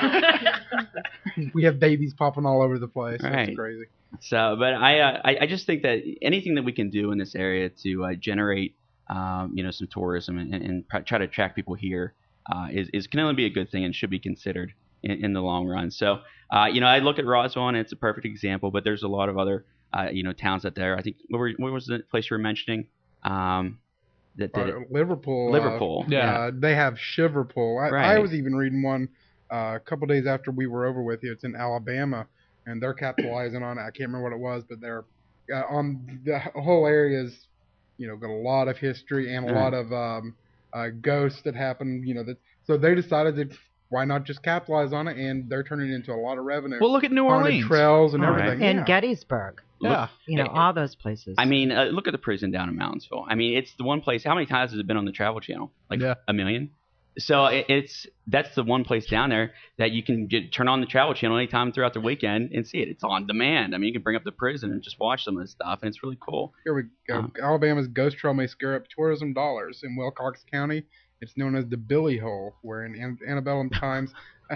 We have babies popping all over the place. Right. That's crazy. So, but I, uh, I, I just think that anything that we can do in this area to uh, generate, um, you know, some tourism and, and pr- try to attract people here uh, is, is can only be a good thing and should be considered in, in the long run. So, uh, you know, I look at Roswell and it's a perfect example, but there's a lot of other, uh, you know, towns out there. I think what, were, what was the place you were mentioning? Um, that did it? Uh, Liverpool. Liverpool. Uh, Yeah. uh, they have Shiverpool. I, I Right. was even reading one uh, a couple days after we were over with you. It's in Alabama, and they're capitalizing on it. I can't remember what it was, but they're uh, on the whole area's, you know, got a lot of history and a Right. lot of um, uh, ghosts that happen. You know, that so they decided that why not just capitalize on it, and they're turning it into a lot of revenue. Well, look at New Haunted Orleans. trails and All right. everything. And yeah. Gettysburg. Yeah. You know, all those places. I mean, uh, look at the prison down in Moundsville. I mean, it's the one place. How many times has it been on the Travel Channel? Like Yeah. a million. So it, it's that's the one place down there that you can get, turn on the Travel Channel anytime throughout the weekend and see it. It's on demand. I mean, you can bring up the prison and just watch some of this stuff, and it's really cool. Here we go. Uh-huh. Alabama's ghost trail may scare up tourism dollars. In Wilcox County, it's known as the Billy Hole, where in an- antebellum times,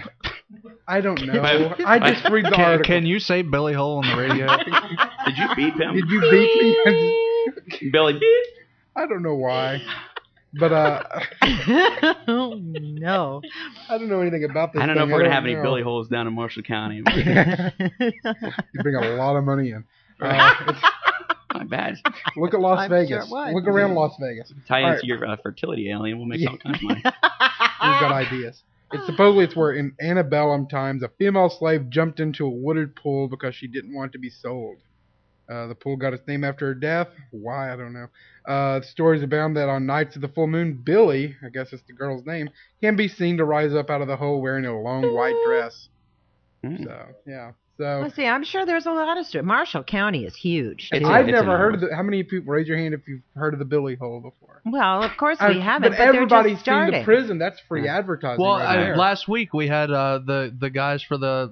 I don't know. I just read the Can, article. can you say Billy Hole on the radio? Did you beep him, Did you beat me? Billy? Beep. I don't know why, but uh, oh, no. I don't know anything about this. I don't know if thing. we're gonna I have any know. Billy holes down in Marshall County. You bring a lot of money in. Uh, it's, Not bad. look at Las I'm sure Vegas. it would. Look around Las Vegas. Tie All into right. your uh, fertility alien. We'll make all kinds of money. We've got ideas. It's supposedly it's where in antebellum times a female slave jumped into a wooded pool because she didn't want to be sold. Uh, the pool got its name after her death. Why, I don't know. Uh, stories abound that on nights of the full moon, Billy, I guess it's the girl's name, can be seen to rise up out of the hole wearing a long white dress. Mm. So, yeah. So Let's see. I'm sure there's a lot of stories. Marshall County is huge. It's too. a- I've it's never heard of enormous. the. How many people raise your hand if you've heard of the Billy Hole before? Well, of course I- we haven't, but, but, they're everybody's just seen starting. the prison. That's free advertising. Well, right I, there. last week we had uh, the the guys for the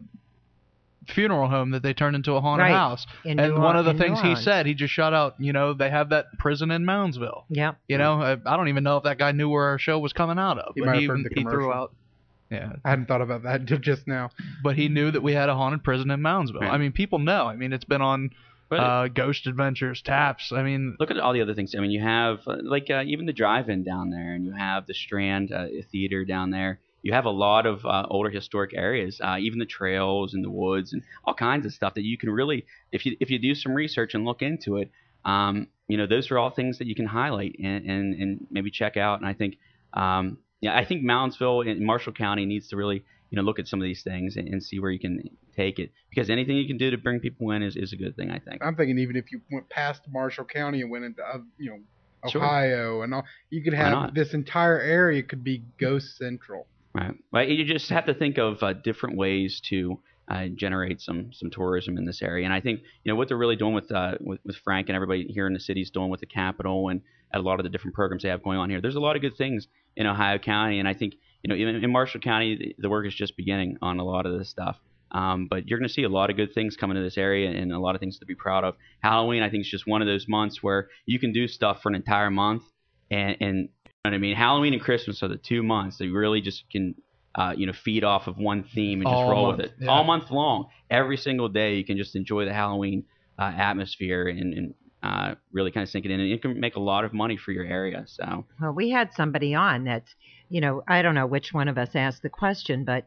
funeral home that they turned into a haunted Right. house, In and New one Or- of the in New things he Orleans. said, he just shot out. You know, they have that prison in Moundsville. Yep. You know, I, I don't even know if that guy knew where our show was coming out of, He but might he have heard even the he threw commercial. out. Yeah, I hadn't thought about that until just now. but he knew that we had a haunted prison in Moundsville. Right. I mean, people know. I mean, it's been on But uh, Ghost Adventures, Taps. I mean, look at all the other things. I mean, you have uh, like uh, even the drive-in down there, and you have the Strand uh, Theater down there. You have a lot of uh, older historic areas, uh, even the trails and the woods and all kinds of stuff that you can really, if you if you do some research and look into it, um, you know, those are all things that you can highlight and, and, and maybe check out. And I think, um, yeah, I think Moundsville and Marshall County needs to really, you know, look at some of these things and, and see where you can take it, because anything you can do to bring people in is, is a good thing, I think. I'm thinking even if you went past Marshall County and went into uh, you know Sure. Ohio and all, you could Why have not? this entire area could be Ghost Central. Right. Well, you just have to think of uh, different ways to uh, generate some some tourism in this area. And I think, you know, what they're really doing with, uh, with with Frank and everybody here in the city is doing with the Capitol and a lot of the different programs they have going on here. There's a lot of good things in Ohio County, and I think, you know, even in Marshall County, the, the work is just beginning on a lot of this stuff. Um, but you're going to see a lot of good things coming to this area and a lot of things to be proud of. Halloween, I think, is just one of those months where you can do stuff for an entire month, and, and you know what I mean? Halloween and Christmas are the two months that you really just can, uh, you know, feed off of one theme and just All roll month, with it. yeah. All month long. Every single day you can just enjoy the Halloween uh, atmosphere and, and uh, really kind of sink it in. And it can make a lot of money for your area. So, Well, we had somebody on that, you know, I don't know which one of us asked the question, but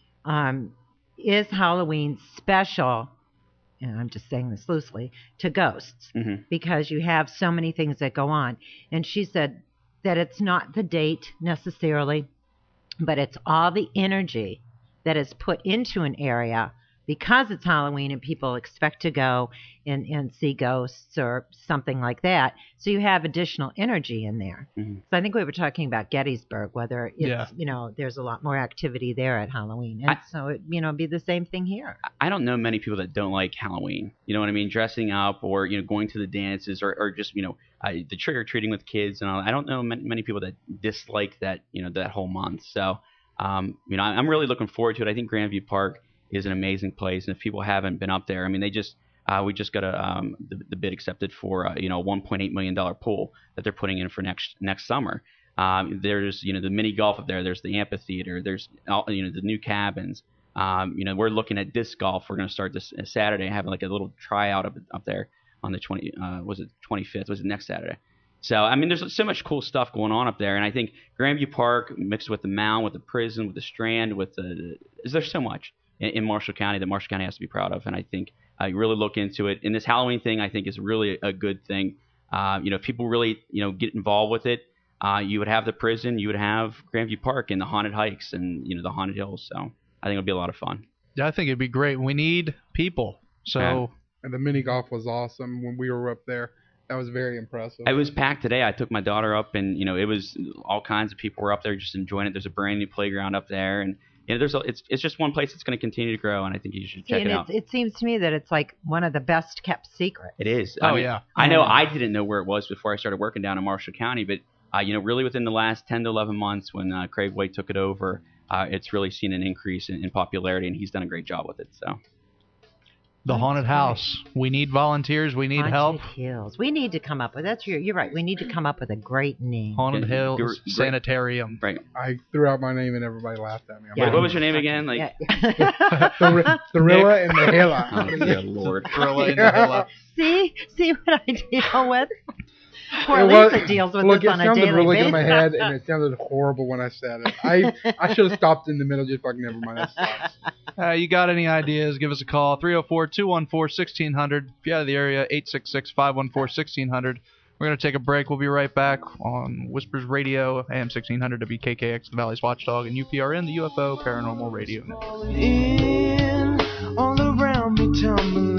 um, is Halloween special, and I'm just saying this loosely, to ghosts? mhm. Because you have so many things that go on. And she said that it's not the date necessarily, but it's all the energy that is put into an area because it's Halloween and people expect to go and, and see ghosts or something like that. So you have additional energy in there. Mhm. So I think we were talking about Gettysburg, whether it's, Yeah. you know, there's a lot more activity there at Halloween. And I- so, it, you know, it'd be the same thing here. I don't know many people that don't like Halloween. You know what I mean? Dressing up or, you know, going to the dances or, or just, you know, uh, the trick or treating with kids and all. I don't know many, many people that dislike that, you know, that whole month. So, um, you know, I'm really looking forward to it. I think Grandview Park is an amazing place. And if people haven't been up there, I mean, they just, uh, we just got a, um, the, the bid accepted for, uh, you know, a one point eight million dollars pool that they're putting in for next, next summer. Um, there's, you know, the mini golf up there. There's the amphitheater. There's, all, you know, the new cabins. Um, you know, we're looking at disc golf. We're going to start this uh, Saturday, having like a little tryout up, up there on the twenty, uh, was it twenty-fifth? Was it next Saturday? So, I mean, there's so much cool stuff going on up there. And I think Grandview Park mixed with the Mound, with the prison, with the Strand, with the, there's so much in, in Marshall County that Marshall County has to be proud of. And I think uh, you really look into it. And this Halloween thing, I think, is really a good thing. Uh, you know, if people really, you know, get involved with it, uh, you would have the prison, you would have Grandview Park and the haunted hikes and, you know, the haunted hills. So I think it'll be a lot of fun. Yeah, I think it'd be great. We need people. So Yeah. And the mini golf was awesome when we were up there. That was very impressive. It was packed today. I took my daughter up, and you know, it was all kinds of people were up there just enjoying it. There's a brand new playground up there, and you know, there's a, it's it's just one place that's going to continue to grow, and I think you should check and it out. It, it seems to me that it's like one of the best kept secrets. It is. Oh, I mean, yeah. I know I didn't know where it was before I started working down in Marshall County, but uh, you know, really within the last ten to eleven months when uh, Craig White took it over, uh, it's really seen an increase in, in popularity, and he's done a great job with it. So. the haunted house. We need volunteers. We need Haunted help. Hills. We need to come up with that's your, you're right. We need to come up with a great name. Haunted Yeah, Hills gr- great. Sanitarium. Right. I threw out my name and everybody laughed at me. I'm Yeah. Wait, what was your name again? Like, Yeah. the Thrilla and the oh, Hilla. dear Lord. Thrilla in the Hilla. see, see what I deal with. Poor It was- Lisa deals with Look, this it on a sounded daily really good basis. in my head, and it sounded horrible when I said it. I I should have stopped in the middle, just like never mind. That sucks. Uh, you got any ideas? Give us a call. three oh four, two one four, one six zero zero. If you're out of the area, eight six six, five one four, one six zero zero. We're going to take a break. We'll be right back on Whispers Radio, A M sixteen hundred, W K K X, the Valley's Watchdog, and U P R N, the U F O Paranormal Radio Network. In, all around me tumbling.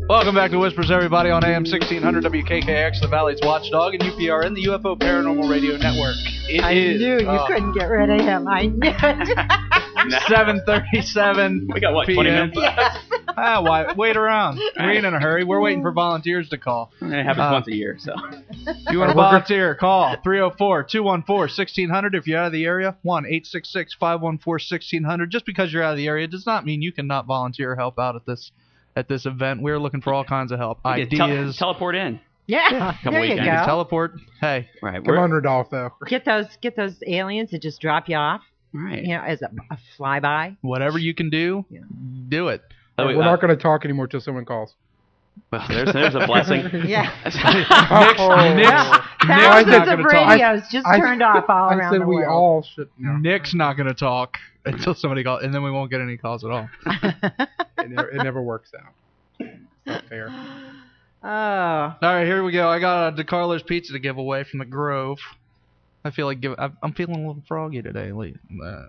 Welcome back to Whispers, everybody, on A M sixteen hundred W K K X, the Valley's Watchdog, and U P R N, the U F O Paranormal Radio Network. It I is, knew you uh, couldn't get rid of him. I knew it. seven thirty-seven We got, what, twenty minutes left? Ah, why, wait around. We ain't in a hurry. We're waiting for volunteers to call. It happens Uh, once a year, so. If you want to volunteer, call three oh four, two one four, one six zero zero. If you're out of the area, one eight six six, five one four, one six zero zero. Just because you're out of the area does not mean you cannot volunteer or help out at this at this event. We're looking for all kinds of help. You can Ideas. Tel- teleport in. Yeah, Couple there you weekends. You can go. teleport. Hey. Right. Come we're- on, Rudolph, though. Get those, get those aliens to just drop you off. Right. You know, as a, a flyby. Whatever you can do, Yeah. do it. Oh, We're wait, uh, not going to talk anymore till someone calls. Well, there's, there's a blessing. Yeah. Nick's, Oh. Nick's, Yeah. Nick's not Thousands going of to talk. radios just I- turned off all I around said the we world. all should. No, Nick's not going to talk until somebody calls, and then we won't get any calls at all. it, never, it never works out. It's not fair. Oh. All right, here we go. I got a DeCarlo's pizza to give away from the Grove. I feel like give, I'm I'm feeling a little froggy today. Lee. Uh,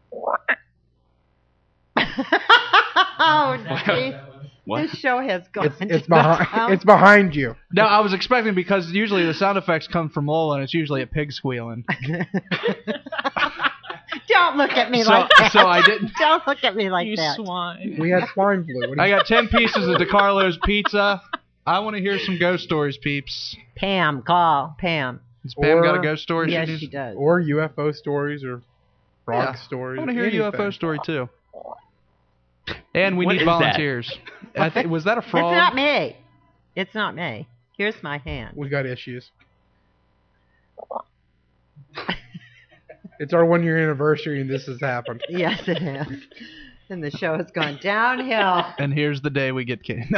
Oh, geez. What? This show has gone. It's, it's, to the behind, town. it's behind you. No, I was expecting because usually the sound effects come from Lola, and it's usually a pig squealing. Don't look at me So- like that. so I didn't- Don't look at me like You that. swine. We had swine flu. What do I you- got ten pieces of DeCarlo's pizza. I want to hear some ghost stories, peeps. Pam, call Pam. Has Pam Or- got a ghost story? Yes, needs? she does. Or U F O stories or frog Yeah. stories. I want to hear a U F O anything. story too. And we What need is that? volunteers. I think was that a It's frog? not me. It's not me. Here's my hand. We got issues. It's our one year anniversary and this has happened. Yes, it has. And the show has gone downhill. And here's the day we get kicked.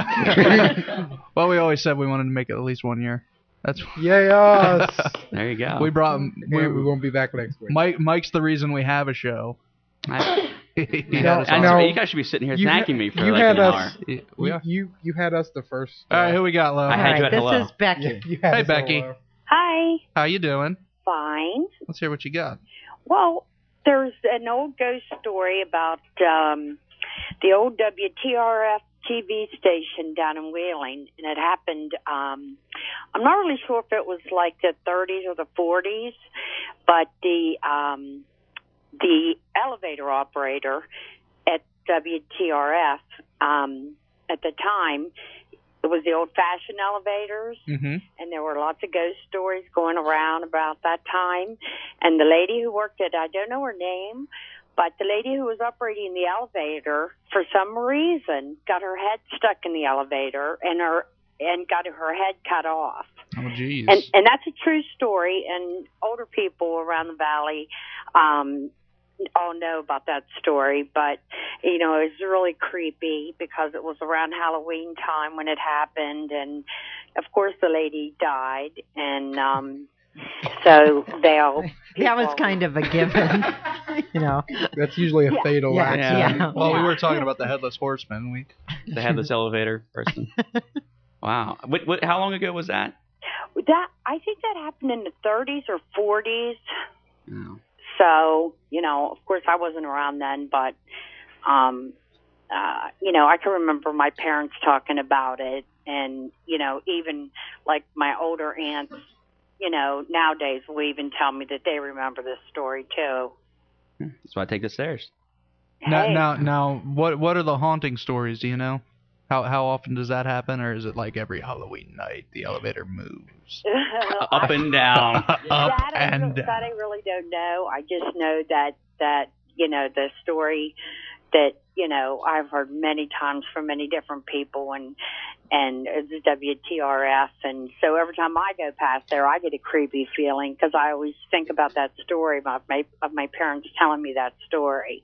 Well, we always said we wanted to make it at least one year. That's Yes. There you go. we brought. We, we, we won't be back next week. Mike. Mike's the reason we have a show. I, He had No, us I, on. no. you guys should be sitting here You thanking ha- me for you like had an us- hour. We You, are. you you had us the first. Uh, All right, who we got, Lo? I All had you right, at this hello. is Becky. you, you had Hey, us Becky. hello. Hi. How you doing? Fine. Let's hear what you got. Well, there's an old ghost story about um, the old W T R F T V station down in Wheeling, and it happened. Um, I'm not really sure if it was like the thirties or the forties, but the um, the elevator operator at W T R F um, at the time, it was the old-fashioned elevators. Mm-hmm. And there were lots of ghost stories going around about that time. And the lady who worked it, I don't know her name, but the lady who was operating the elevator, for some reason, got her head stuck in the elevator and her and got her head cut off. Oh, jeez. And and that's a true story. And older people around the valley um, all know about that story. But you know, it was really creepy because it was around Halloween time when it happened, and of course the lady died. And um, so they all That was people- kind of a given, you know. That's usually a fatal Yeah, accident. yeah. Well, we Yeah. were talking about the headless horseman. We They had this elevator person. Wow. What, what, how long ago was that? That I think that happened in the thirties or forties. Oh. So, you know, of course I wasn't around then, but, um, uh, you know, I can remember my parents talking about it, and, you know, even like my older aunts, you know, nowadays will even tell me that they remember this story too. That's why I take the stairs. now, Hey. now, now, what what are the haunting stories? Do you know? How how often does that happen, or is it like every Halloween night the elevator moves Up and down. up that, I, and re- down? that I really don't know. I just know that, that, you know, the story that, you know, I've heard many times from many different people, and, and it's W T R F. And so every time I go past there, I get a creepy feeling because I always think about that story of my, of my parents telling me that story.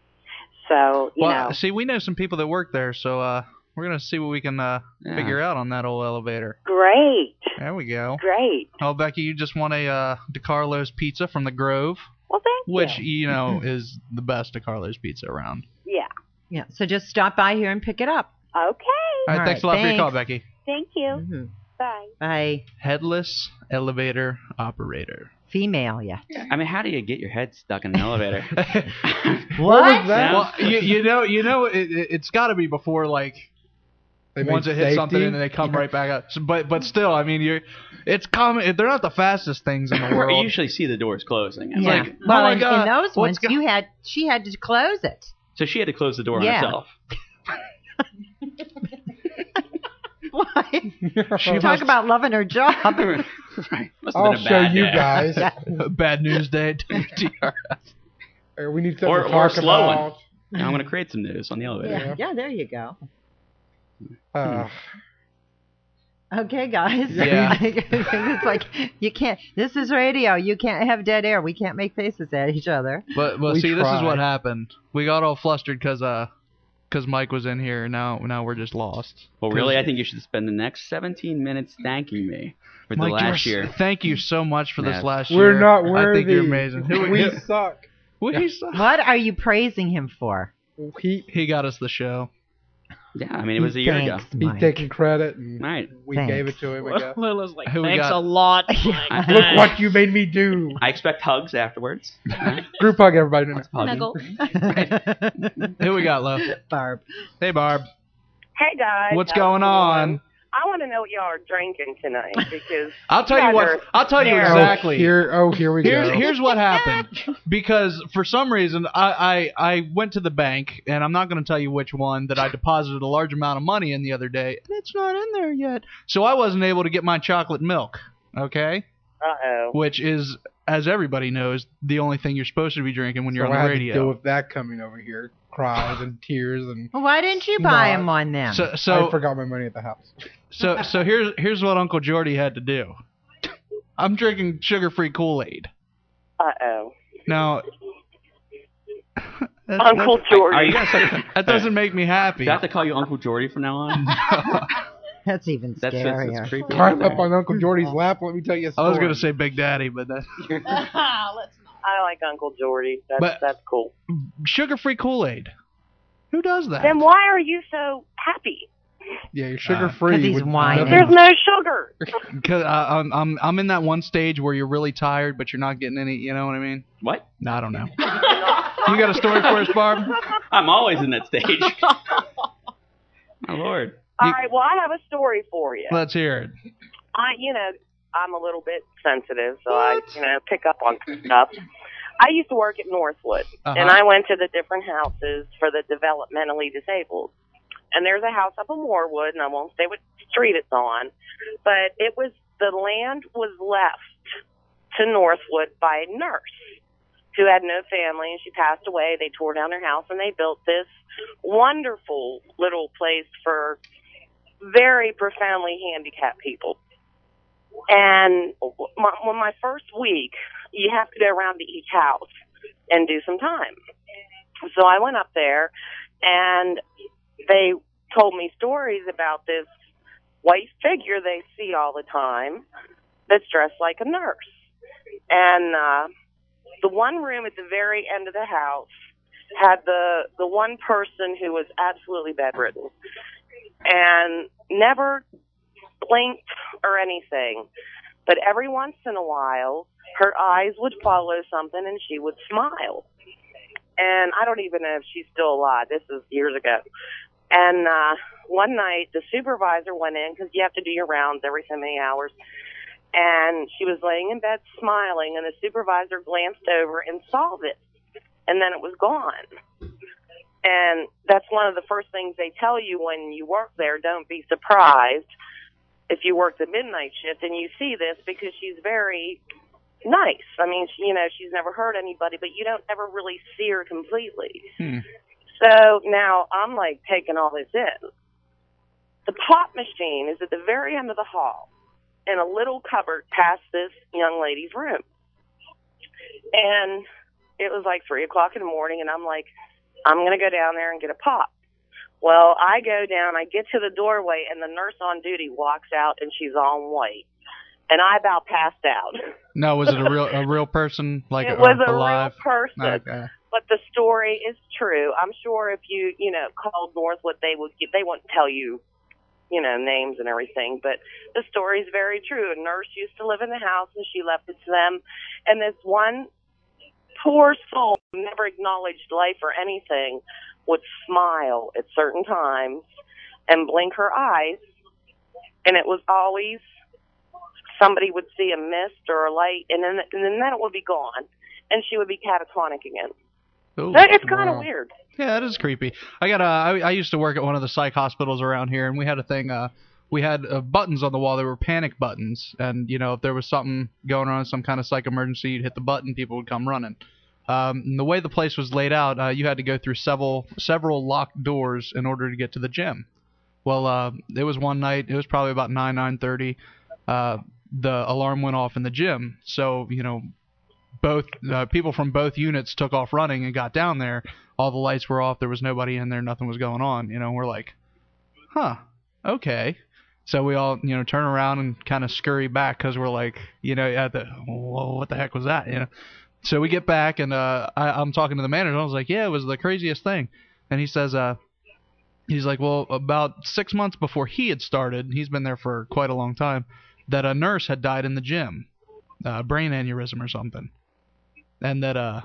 So, you Well, know. see, we know some people that work there, so uh, we're gonna see what we can uh, Yeah. figure out on that old elevator. Great. There we go. Great. Oh, Becky, you just want a uh, DeCarlo's pizza from the Grove, Well, thank which you. you know is the best DeCarlo's pizza around. Yeah. Yeah, so just stop by here and pick it up. Okay. All right, All thanks right, a lot for your call, thanks. Becky. Thank you. Mm-hmm. Bye. Bye. Headless elevator operator. Female, yeah. I mean, how do you get your head stuck in the elevator? What? was that? Well, you, you know, you know, it, it, it's got to be before like They once made it hits something safety. and they come right back up. So, but but still, I mean, you're it's common. They're not the fastest things in the You world. usually see the doors closing. It's Yeah. like, well, oh my in, God, in those what's ones, go- you had she had to close it. so she had to close the door Yeah. on herself. Why? She Talk must- about loving her job. Right. Must have I'll been a show bad you day. guys. Bad news day. W T R S. Uh, We need something Or, to or a talk slow one. about. Yeah, I'm going to create some news on the elevator. yeah. yeah, there you go. Uh, Okay, guys. Yeah. It's like you can't. This is radio. You can't have dead air. We can't make faces at each other. But but We see, this is tried. what happened. We got all flustered because uh, cause Mike was in here. And now now we're just lost. Well, really, I think you should spend the next seventeen minutes thanking me for the Mike, last you're- year. Thank you so much for this Yeah. last year. we're not I worthy. think you're amazing. We suck. We suck. What are you praising him for? He He got us the show. Yeah, I mean, it was a year ago. Thanks, he's Mike. taking credit, and Right. we Thanks. gave it to him. I guess. Lila's like, Who we thanks got? a lot. I- Look what you made me do. I expect hugs afterwards. Group hug, everybody. tonight. Hugging. Snuggle. Who we got, Lo? Barb. Hey, Barb. Hey guys, What's how's going it on? I want to know what y'all are drinking tonight because I'll tell you guys what. are I'll tell you terrible. exactly. Oh, here, oh, here we Here's, go. here's what happened. Because for some reason, I, I, I went to the bank, and I'm not going to tell you which one, that I deposited a large amount of money in the other day, and it's not in there yet. So I wasn't able to get my chocolate milk, okay? Uh-oh. Which is, as everybody knows, the only thing you're supposed to be drinking when you're so on I the had to deal radio. with that coming over here, cries and tears, and Well, why didn't you buy No, him one then? So, so, I forgot my money at the house. so, so here's here's what Uncle Jordy had to do. I'm drinking sugar-free Kool-Aid. Uh-oh. Now, that, Uncle that, Jordy. Are you gonna start, that doesn't make me happy. do I have to call you Uncle Jordy from now on? That's even That's, that's, scarier. that's creepy. Climb up on Uncle Jordy's lap. Let me tell you a I story. was going to say Big Daddy, but that Let's not. I like Uncle Jordy. That's But- that's cool. sugar-free Kool-Aid. Who does that? Then why are you so happy? Yeah, you're sugar free. 'Cause he's whining. There's no sugar. Because I'm I'm I'm in that one stage where you're really tired, but you're not getting any. You know what I mean? What? No, I don't know. You got a story for us, Barb? I'm always in that stage. My lord. All right. Well, I have a story for you. Let's hear it. I, you know, I'm a little bit sensitive, so I, you know, pick up on stuff. I used to work at Northwood, Uh-huh. and I went to the different houses for the developmentally disabled. And there's a house up in Warwood, and I won't say what street it's on, but it was, the land was left to Northwood by a nurse who had no family, and she passed away. They tore down her house, and they built this wonderful little place for very profoundly handicapped people. And my, well, my first week, you have to go around to each house and do some time. So I went up there, and they told me stories about this white figure they see all the time that's dressed like a nurse. And uh, the one room at the very end of the house had the the one person who was absolutely bedridden and never blinked or anything. But every once in a while, her eyes would follow something and she would smile. And I don't even know if she's still alive. This is years ago. And uh, one night, the supervisor went in, because you have to do your rounds every so many hours. And she was laying in bed smiling, and the supervisor glanced over and saw this. And then it was gone. And that's one of the first things they tell you when you work there. Don't be surprised if you work the midnight shift and you see this, because she's very nice. I mean, she, you know, she's never hurt anybody, but you don't ever really see her completely. Hmm. So now I'm like taking all this in. The pop machine is at the very end of the hall in a little cupboard past this young lady's room. And it was like three o'clock in the morning, and I'm like, I'm going to go down there and get a pop. Well, I go down, I get to the doorway, and the nurse on duty walks out, and she's all in white. And I about passed out. No, was it a real a real person, like it a, was a alive? real person. Okay. But the story is true. I'm sure if you, you know, called Northwood, they would, they wouldn't tell you, you know, names and everything. But the story is very true. A nurse used to live in the house, and she left it to them. And this one poor soul, never acknowledged life or anything, would smile at certain times and blink her eyes, and it was always somebody would see a mist or a light, and then and then that would be gone, and she would be catatonic again. Ooh, So it's kind of wow. weird. Yeah, that is creepy. I got. Uh, I, I used to work at one of the psych hospitals around here, and we had a thing. Uh, we had uh, buttons on the wall. They were panic buttons, and you know, if there was something going on, some kind of psych emergency, you'd hit the button, people would come running. Um, and the way the place was laid out, uh, you had to go through several several locked doors in order to get to the gym. Well, uh, it was one night. It was probably about nine nine thirty. Uh, the alarm went off in the gym, so you know, both uh, people from both units took off running and got down there. All the lights were off. There was nobody in there. Nothing was going on. You know, we're like, huh, okay. So we all, you know, turn around and kind of scurry back because we're like, you know, at the, whoa, what the heck was that? You know. So we get back and uh, I, I'm talking to the manager. I was like, yeah, it was the craziest thing. And he says, uh, he's like, well, about six months before he had started, he's been there for quite a long time, that a nurse had died in the gym, uh, brain aneurysm or something, and that uh.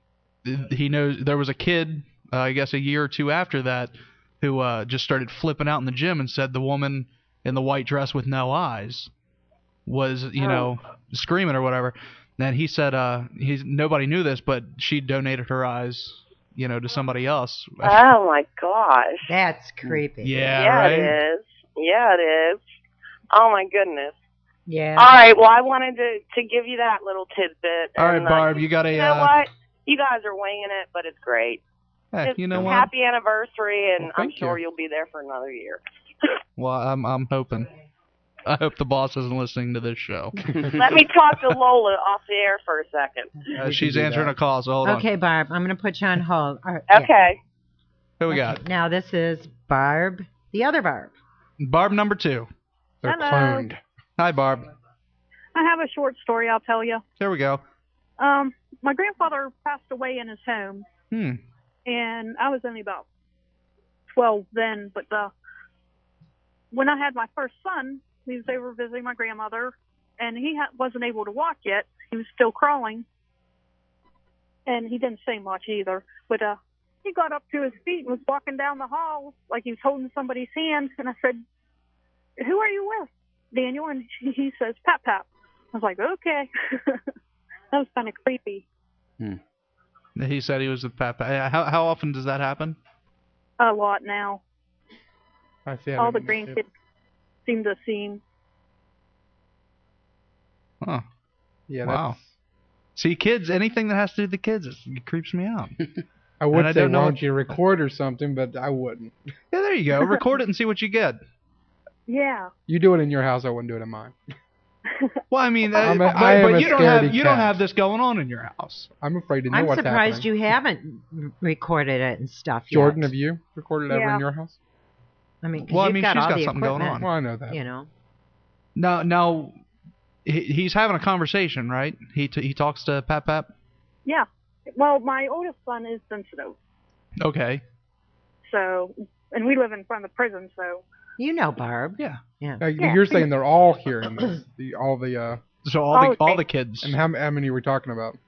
he knows there was a kid, uh, I guess a year or two after that, who uh, just started flipping out in the gym and said the woman in the white dress with no eyes was, you Oh. know, screaming or whatever. And he said uh, he's nobody knew this, but she donated her eyes, you know, to somebody else. Oh my gosh. That's creepy. Yeah, yeah, right? it is. Yeah, it is. Oh my goodness. Yeah. All right. Well, I wanted to to give you that little tidbit. All right, and, uh, Barb, you got a. You know uh, what? You guys are winging it, but it's great. Heck, It's you know what? happy anniversary, and Well, I'm thank sure you. you'll be there for another year. Well, I'm I'm hoping. I hope the boss isn't listening to this show. Let me talk to Lola off the air for a second. Uh, she's answering a call, so hold on. Okay, Barb, I'm going to put you on hold. All right, yeah. Okay. Who we got? Now this is Barb, the other Barb. Barb number two. They're Hello. cloned. Hi, Barb. I have a short story I'll tell you. There we go. Um, my grandfather passed away in his home, Hmm. and I was only about twelve then. But uh, when I had my first son, he was over visiting my grandmother, and he ha- wasn't able to walk yet. He was still crawling, and he didn't say much either. But uh, he got up to his feet and was walking down the hall like he was holding somebody's hand. And I said, "Who are you with, Daniel?" And he he says, "Pap Pap." I was like, "Okay." That was kind of creepy. He said he was with Papa. Uh, How how often does that happen? A lot now. I see. I All the didn't- grandkids seem to see him. Huh. Yeah, Wow. that's, See, kids, anything that has to do with the kids, it creeps me out. I would And I say, don't know- why don't you record or something, but I wouldn't. Yeah, there you go. Record it and see what you get. Yeah. You do it in your house, I wouldn't do it in mine. Well, I mean, uh, I'm a- but, I am but a you don't have scaredy you don't cat. have this going on in your house. I'm afraid to know I'm what's surprised happening. you haven't r- recorded it and stuff yet. Jordan, have you recorded ever Yeah. in your house? I mean, 'cause Well, I you've mean, got she's all got the something going equipment, Well, I know that. You know. Now, now, he, he's having a conversation, right? He t- he talks to Pap Pap. Yeah. Well, my oldest son is sensitive. Okay. So, and we live in front of the prison, so. You know, Barb. Yeah. Yeah. Uh, Yeah. You're saying they're all hearing this, the, all the, uh, So all the Oh, all okay. the kids. and how, how many are we talking about?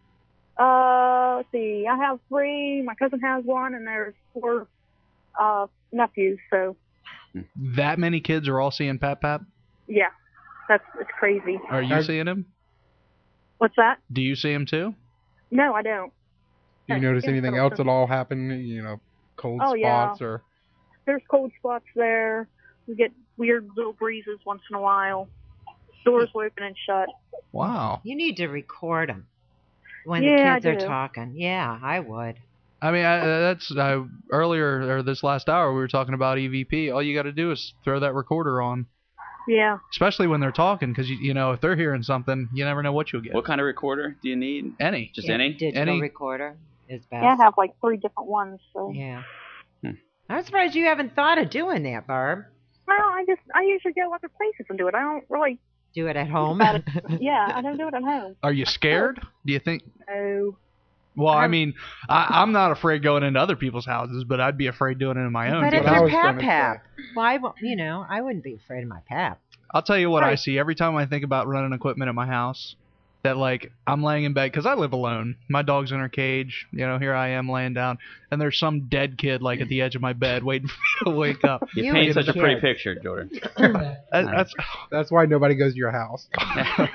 Uh, let's see. I have three. My cousin has one, and there's four uh, nephews. So, That many kids are all seeing Pap Pap. yeah, that's it's crazy. Are you Uh, seeing him? What's that? Do you see him too? No, I don't. Do you Yeah, notice yeah, anything so- else at all happen? You know, cold Oh, yeah. spots or There's cold spots there. We get weird little breezes once in a while. Doors will open and shut. Wow. You need to record them when Yeah, I the kids do. are talking. Yeah, I would. I mean, I, uh, that's uh, earlier or this last hour we were talking about E V P. All you got to do is throw that recorder on, Yeah. especially when they're talking, because you you know if they're hearing something, you never know what you'll get. What kind of recorder do you need? Any. Just Yeah, any? digital Any- recorder is best. Yeah, I have like three different ones. So. Yeah. Hmm. I'm surprised you haven't thought of doing that, Barb. Well, I just I usually go other places and do it. I don't really. Do it at home. About it. Yeah, I don't do it at home. Are you scared? Do you think? No. Well, I I'm- mean, I, I'm not afraid going into other people's houses, but I'd be afraid doing it in my own. But if what I you're was Pap gonna Pap, why? won't- You know, I wouldn't be afraid of my Pap. I'll tell you what I Right. see every time I think about running equipment at my house. that like I'm laying in bed because I live alone. My dog's in her cage. You know, here I am laying down, and there's some dead kid like at the edge of my bed waiting for me to wake up. You, you paint such a kid. Pretty picture, Jordan. that, that's that's why nobody goes to your house. Oh,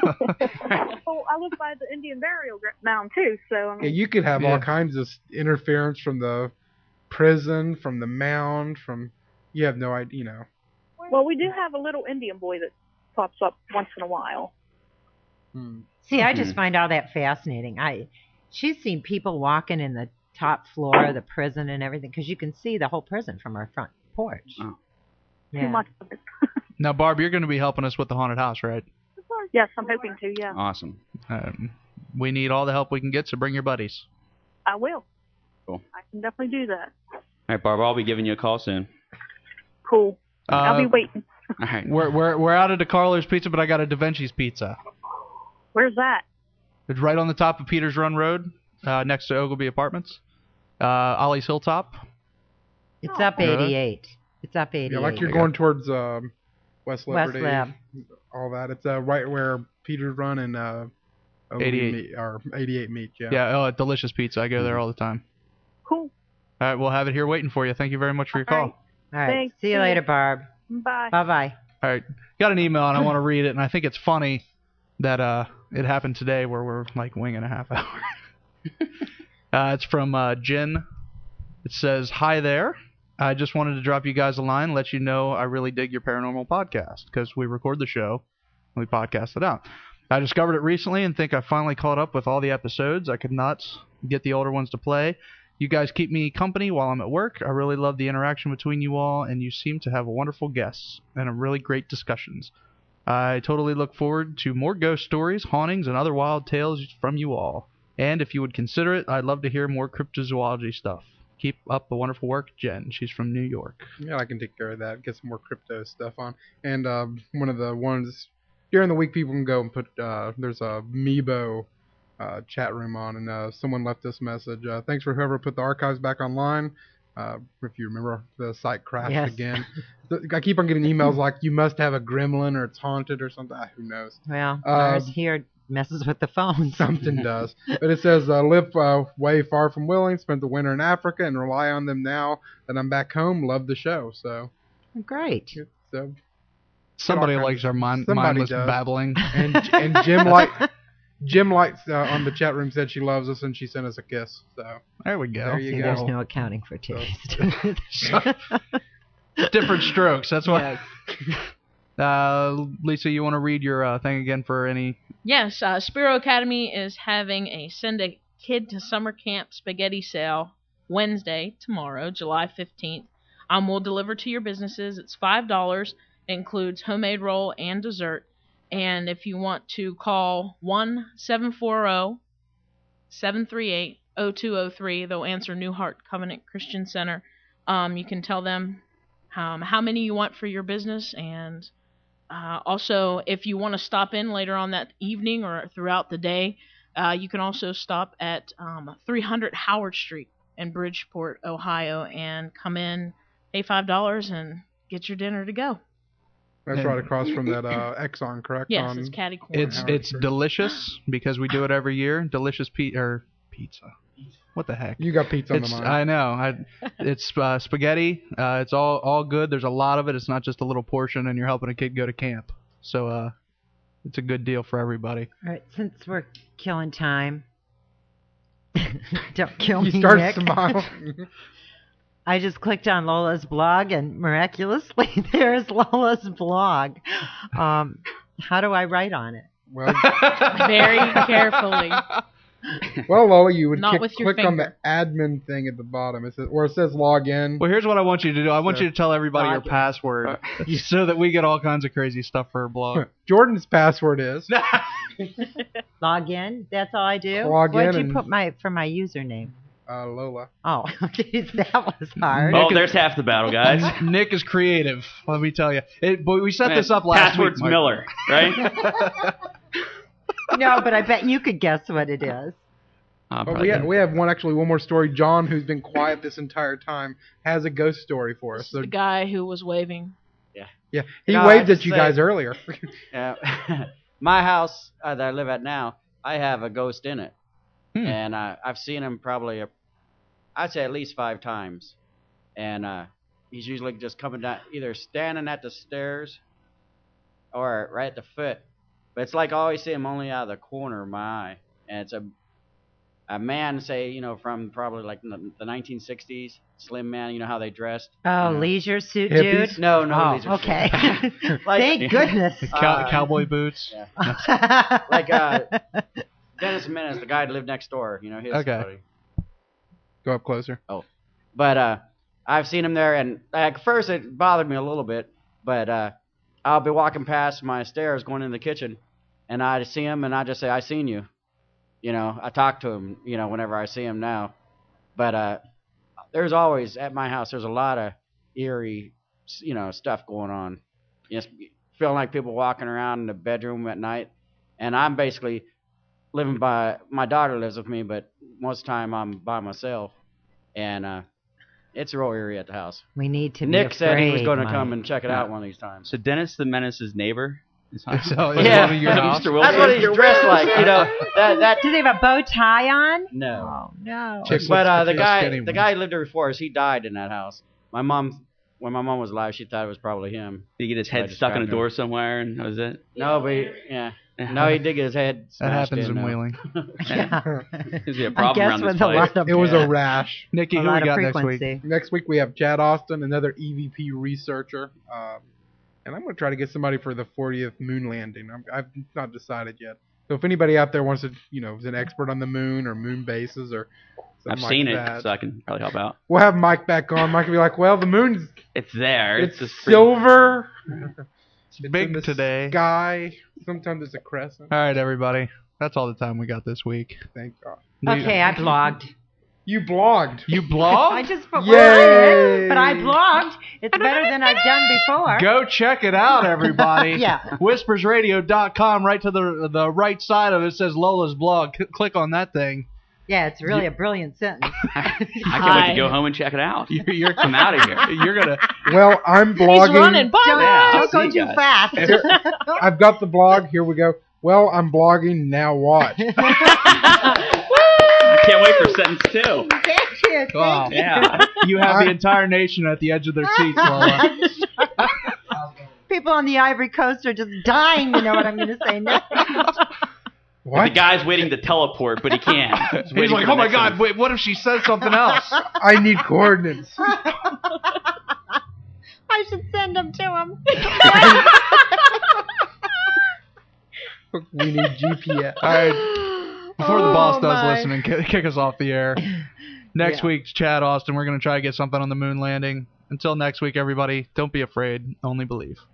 I live by the Indian burial mound too, so I mean, yeah, you could have yeah. all kinds of interference from the prison, from the mound, from you have no idea, you know. Well, we do have a little Indian boy that pops up once in a while. Hmm. See, I just find all that fascinating. I, she's seen people walking in the top floor of the prison and everything because you can see the whole prison from our front porch. Oh. Yeah. Too much of it. Now, Barb, you're going to be helping us with the haunted house, right? Yes, I'm hoping to. Yeah. Awesome. Um, we need all the help we can get, so bring your buddies. I will. Cool. I can definitely do that. All right, Barb, I'll be giving you a call soon. Cool. Uh, I'll be waiting. All right. We're we're we're out of DeCarlo's Pizza, but I got a Da Vinci's Pizza. Where's that? It's right on the top of Peters Run Road, uh, next to Ogilvy Apartments. Uh, Ollie's Hilltop. It's up eighty-eight. It's up eighty-eight. Yeah, like you're going towards um, West Liberty. West Lab. All that. It's uh, right where Peters Run and uh, eighty-eight meet, or eighty-eight meet. Yeah. Yeah. Oh, delicious pizza. I go there all the time. Cool. All right, we'll have it here waiting for you. Thank you very much for your all call. Right. All right. Thanks. See you later, Barb. Bye. Bye-bye. All right. Got an email, and I want to read it, and I think it's funny that uh, it happened today where we're like winging a half hour. uh, it's from uh, Jen. It says, "Hi there. I just wanted to drop you guys a line, let you know I really dig your paranormal podcast because we record the show and we podcast it out. I discovered it recently and think I finally caught up with all the episodes. I could not get the older ones to play. You guys keep me company while I'm at work. I really love the interaction between you all, and you seem to have wonderful guests and really great discussions. I totally look forward to more ghost stories, hauntings, and other wild tales from you all. And if you would consider it, I'd love to hear more cryptozoology stuff. Keep up the wonderful work, Jen." She's from New York. Yeah, I can take care of that. Get some more crypto stuff on. And uh, one of the ones during the week, people can go and put. Uh, there's a Meebo uh, chat room on, and uh, someone left this message. Uh, Thanks for whoever put the archives back online. Uh, if you remember, the site crashed Yes. again. I keep on getting emails like you must have a gremlin or it's haunted or something. Ah, who knows? Well, Uh, ours here messes with the phones. Something does. But it says, uh, live uh, way far from Wheeling, spent the winter in Africa, and rely on them now that I'm back home. Love the show. So, Great. so Somebody all kinds likes our mind, Somebody mindless does. babbling. and and Jim like Jim Lights uh, on the chat room said she loves us and she sent us a kiss. So There we go. there you See, go. there's no accounting for taste. Different strokes. That's why. Yes. Uh, Lisa, you want to read your uh, thing again for any? Yes, uh, Spiro Academy is having a Send a Kid to Summer Camp spaghetti sale Wednesday, tomorrow, July fifteenth. Um, we'll deliver to your businesses. It's five dollars. It includes homemade roll and dessert. And if you want to call one seven four zero, seven three eight, zero two zero three, they'll answer New Heart Covenant Christian Center. Um, you can tell them um, how many you want for your business, and Uh, also, if you want to stop in later on that evening or throughout the day, uh, you can also stop at um, three hundred Howard Street in Bridgeport, Ohio, and come in, pay five dollars, and get your dinner to go. That's right across from that uh, Exxon, correct? Yes, on it's catty corner. It's Howard it's Street. delicious because we do it every year. Delicious pe- or pizza. What the heck? You got pizza on It's, the mind. I know. I, it's uh, spaghetti. Uh, it's all all good. There's a lot of it. It's not just a little portion, and you're helping a kid go to camp. So uh, it's a good deal for everybody. All right, since we're killing time, don't kill you me, start Nick. smiling. I just clicked on Lola's blog, and miraculously, there's Lola's blog. Um, how do I write on it? Well, Very carefully. well, Lola, you would Not kick, with your click on the finger. admin thing at the bottom. It says, or it says log in. Well, here's what I want you to do. I want So- you to tell everybody your Log in. password so that we get all kinds of crazy stuff for our blog. Jordan's password is. Log in? That's all I do? Log What'd in you and- put my for my username? Uh, Lola. Oh, geez, that was hard. Oh, there's half the battle, guys. Nick is creative, let me tell you. It, but we set Man, this up last Password's week. Mike. Miller, right? No, but I bet you could guess what it is. Uh, Oh, probably we have, didn't. we have one actually one more story. John, who's been quiet this entire time, has a ghost story for us. So The guy who was waving. yeah, he No, I waved just at you say- guys earlier. Yeah. My house uh, that I live at now I have a ghost in it, Hmm. and uh, I've seen him probably, a, I'd say at least five times, and uh, he's usually just coming down, either standing at the stairs or right at the foot. But it's like I always see him only out of the corner of my eye, and it's a a man, say, you know, from probably like the, the nineteen sixties, slim man. You know how they dressed. Oh, you know. leisure suit Hippies? dude? No, no Oh, leisure okay. suit. Like- Thank goodness. Cow- Uh, cowboy boots. Yeah. like uh, Dennis Menace, the guy that lived next door. You know, his Okay. buddy. Go up closer. Oh, but uh, I've seen him there, and at first it bothered me a little bit, but uh, I'll be walking past my stairs going in the kitchen, and I see him, and I just say, "I seen you." You know, I talk to him, you know, whenever I see him now. But uh, there's always, at my house, there's a lot of eerie, you know, stuff going on. You know, feeling like people walking around in the bedroom at night. And I'm basically living by, my daughter lives with me, but most of the time I'm by myself. And uh, it's real eerie at the house. We need to Nick be said he was afraid, going to Mike. come and check it out one of these times. So Dennis the Menace's neighbor? Is So, is Yeah. one of your house? Mister That's what he's dressed like, you know. That, that, Do they have a bow tie on? no. Oh, no. Chicks But with uh, the the guy, skinny the ones. guy who lived there before us, he died in that house. My mom, when my mom was alive, she thought it was probably him. Did he get his I head just stuck in a grabbed him. door somewhere, and that was it? No, but he, yeah, no, he did get his head That smashed happens in though. Wheeling. Yeah. Is he a I problem guess around this with a place? lot of It was Yeah. a rash. Nikki, a who we lot of got next week? frequency. Next week we have Chad Austin, another E V P researcher, um, and I'm going to try to get somebody for the fortieth moon landing. I'm, I've not decided yet. So if anybody out there wants to, you know, is an expert on the moon or moon bases or something I've like seen that, it, so I can probably help out. we'll have Mike back on. Mike will be like, "Well, the moon's It's there. it's, It's, just silver, It's big in the today. sky. Sometimes it's a crescent." All right, everybody. That's all the time we got this week. Thank God. Okay, I blogged. You blogged. You blogged? I just put Yay! but I blogged. It's better than I've done before. Go check it out, everybody. Yeah. whispers radio dot com. Right to the the right side of it says Lola's blog. C- click on that thing. Yeah, it's really a brilliant sentence. I can't wait to go home and check it out. You're, you're I'm out of here. You're gonna. Well, I'm He's blogging. running. Bye. Don't, Yeah, I'll don't go see you too guys. fast. I've got the blog. Here we go. Well, I'm blogging. Now what? I can't wait for sentence two. Thank you. Thank Wow. you. Yeah. You have the entire nation at the edge of their seats, Lola. People on the Ivory Coast are just dying to know what I'm going to say next. What? The guy's waiting to teleport, but he can't. He's, He's waiting like, for oh the my next god, sentence. wait, what if she says something else? I need coordinates. I should send them to him. We need G P S. All right. Before the boss Oh, does my. listen and ki- kick us off the air, next Yeah. week's Chad Austin, we're going to try to get something on the moon landing. Until next week, everybody, don't be afraid, only believe.